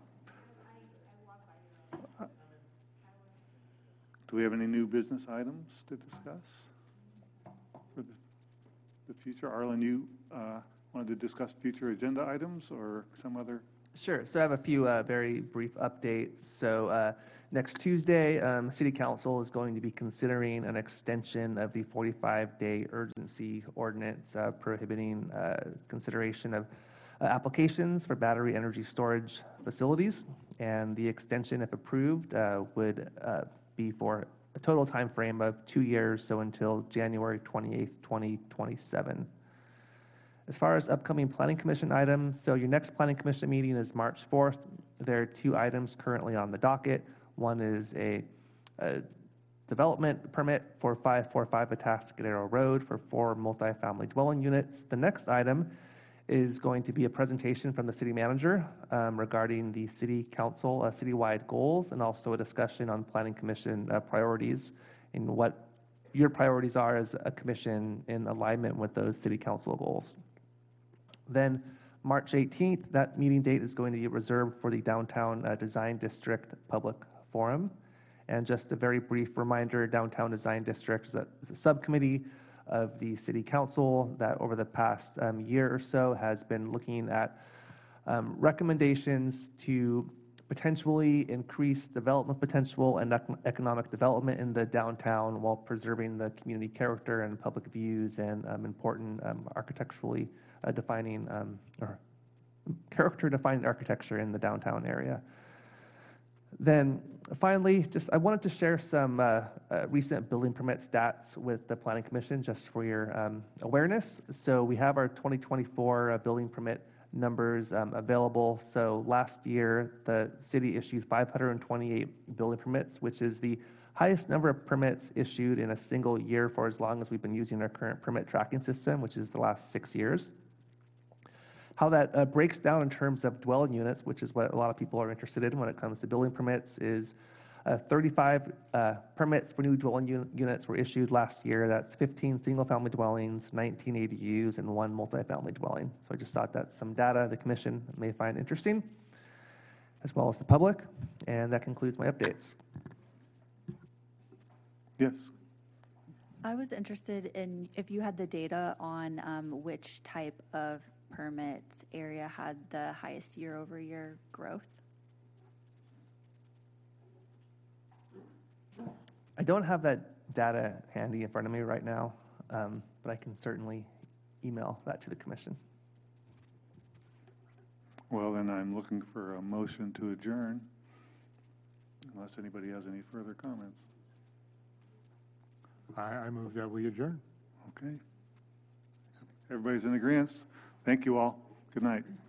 S1: Do we have any new business items to discuss future. Arlen, you wanted to discuss future agenda items or some other?
S2: Sure. So I have a few very brief updates. So next Tuesday, City Council is going to be considering an extension of the 45-day urgency ordinance prohibiting consideration of applications for battery energy storage facilities. And the extension, if approved, would be for a total time frame of 2 years, so until January 28th, 2027. As far as upcoming Planning Commission items, so your next Planning Commission meeting is March 4th. There are 2 items currently on the docket. One is a development permit for 545 Atascadero Road for 4 multifamily dwelling units. The next item is going to be a presentation from the city manager regarding the city council citywide goals, and also a discussion on Planning Commission priorities and what your priorities are as a commission in alignment with those city council goals. Then March 18th, that meeting date is going to be reserved for the Downtown Design District Public Forum. And just a very brief reminder, Downtown Design District is a subcommittee of the City Council that over the past year or so has been looking at recommendations to potentially increase development potential and economic development in the downtown while preserving the community character and public views and important architecturally defining or character-defining architecture in the downtown area. Then finally, I wanted to share some recent building permit stats with the Planning Commission just for your awareness. So we have our 2024 building permit numbers available. So last year, the city issued 528 building permits, which is the highest number of permits issued in a single year for as long as we've been using our current permit tracking system, which is the last 6 years. How that breaks down in terms of dwelling units, which is what a lot of people are interested in when it comes to building permits, is 35 permits for new dwelling units were issued last year. That's 15 single-family dwellings, 19 ADUs, and 1 multifamily dwelling. So I just thought that's some data the commission may find interesting, as well as the public. And that concludes my updates.
S1: Yes.
S7: I was interested in if you had the data on which type of permits area had the highest year-over-year growth.
S2: I don't have that data handy in front of me right now, but I can certainly email that to the commission.
S1: Well, then I'm looking for a motion to adjourn, unless anybody has any further comments.
S4: I move that we adjourn.
S1: Okay. Everybody's in agreement. Thank you all. Good night.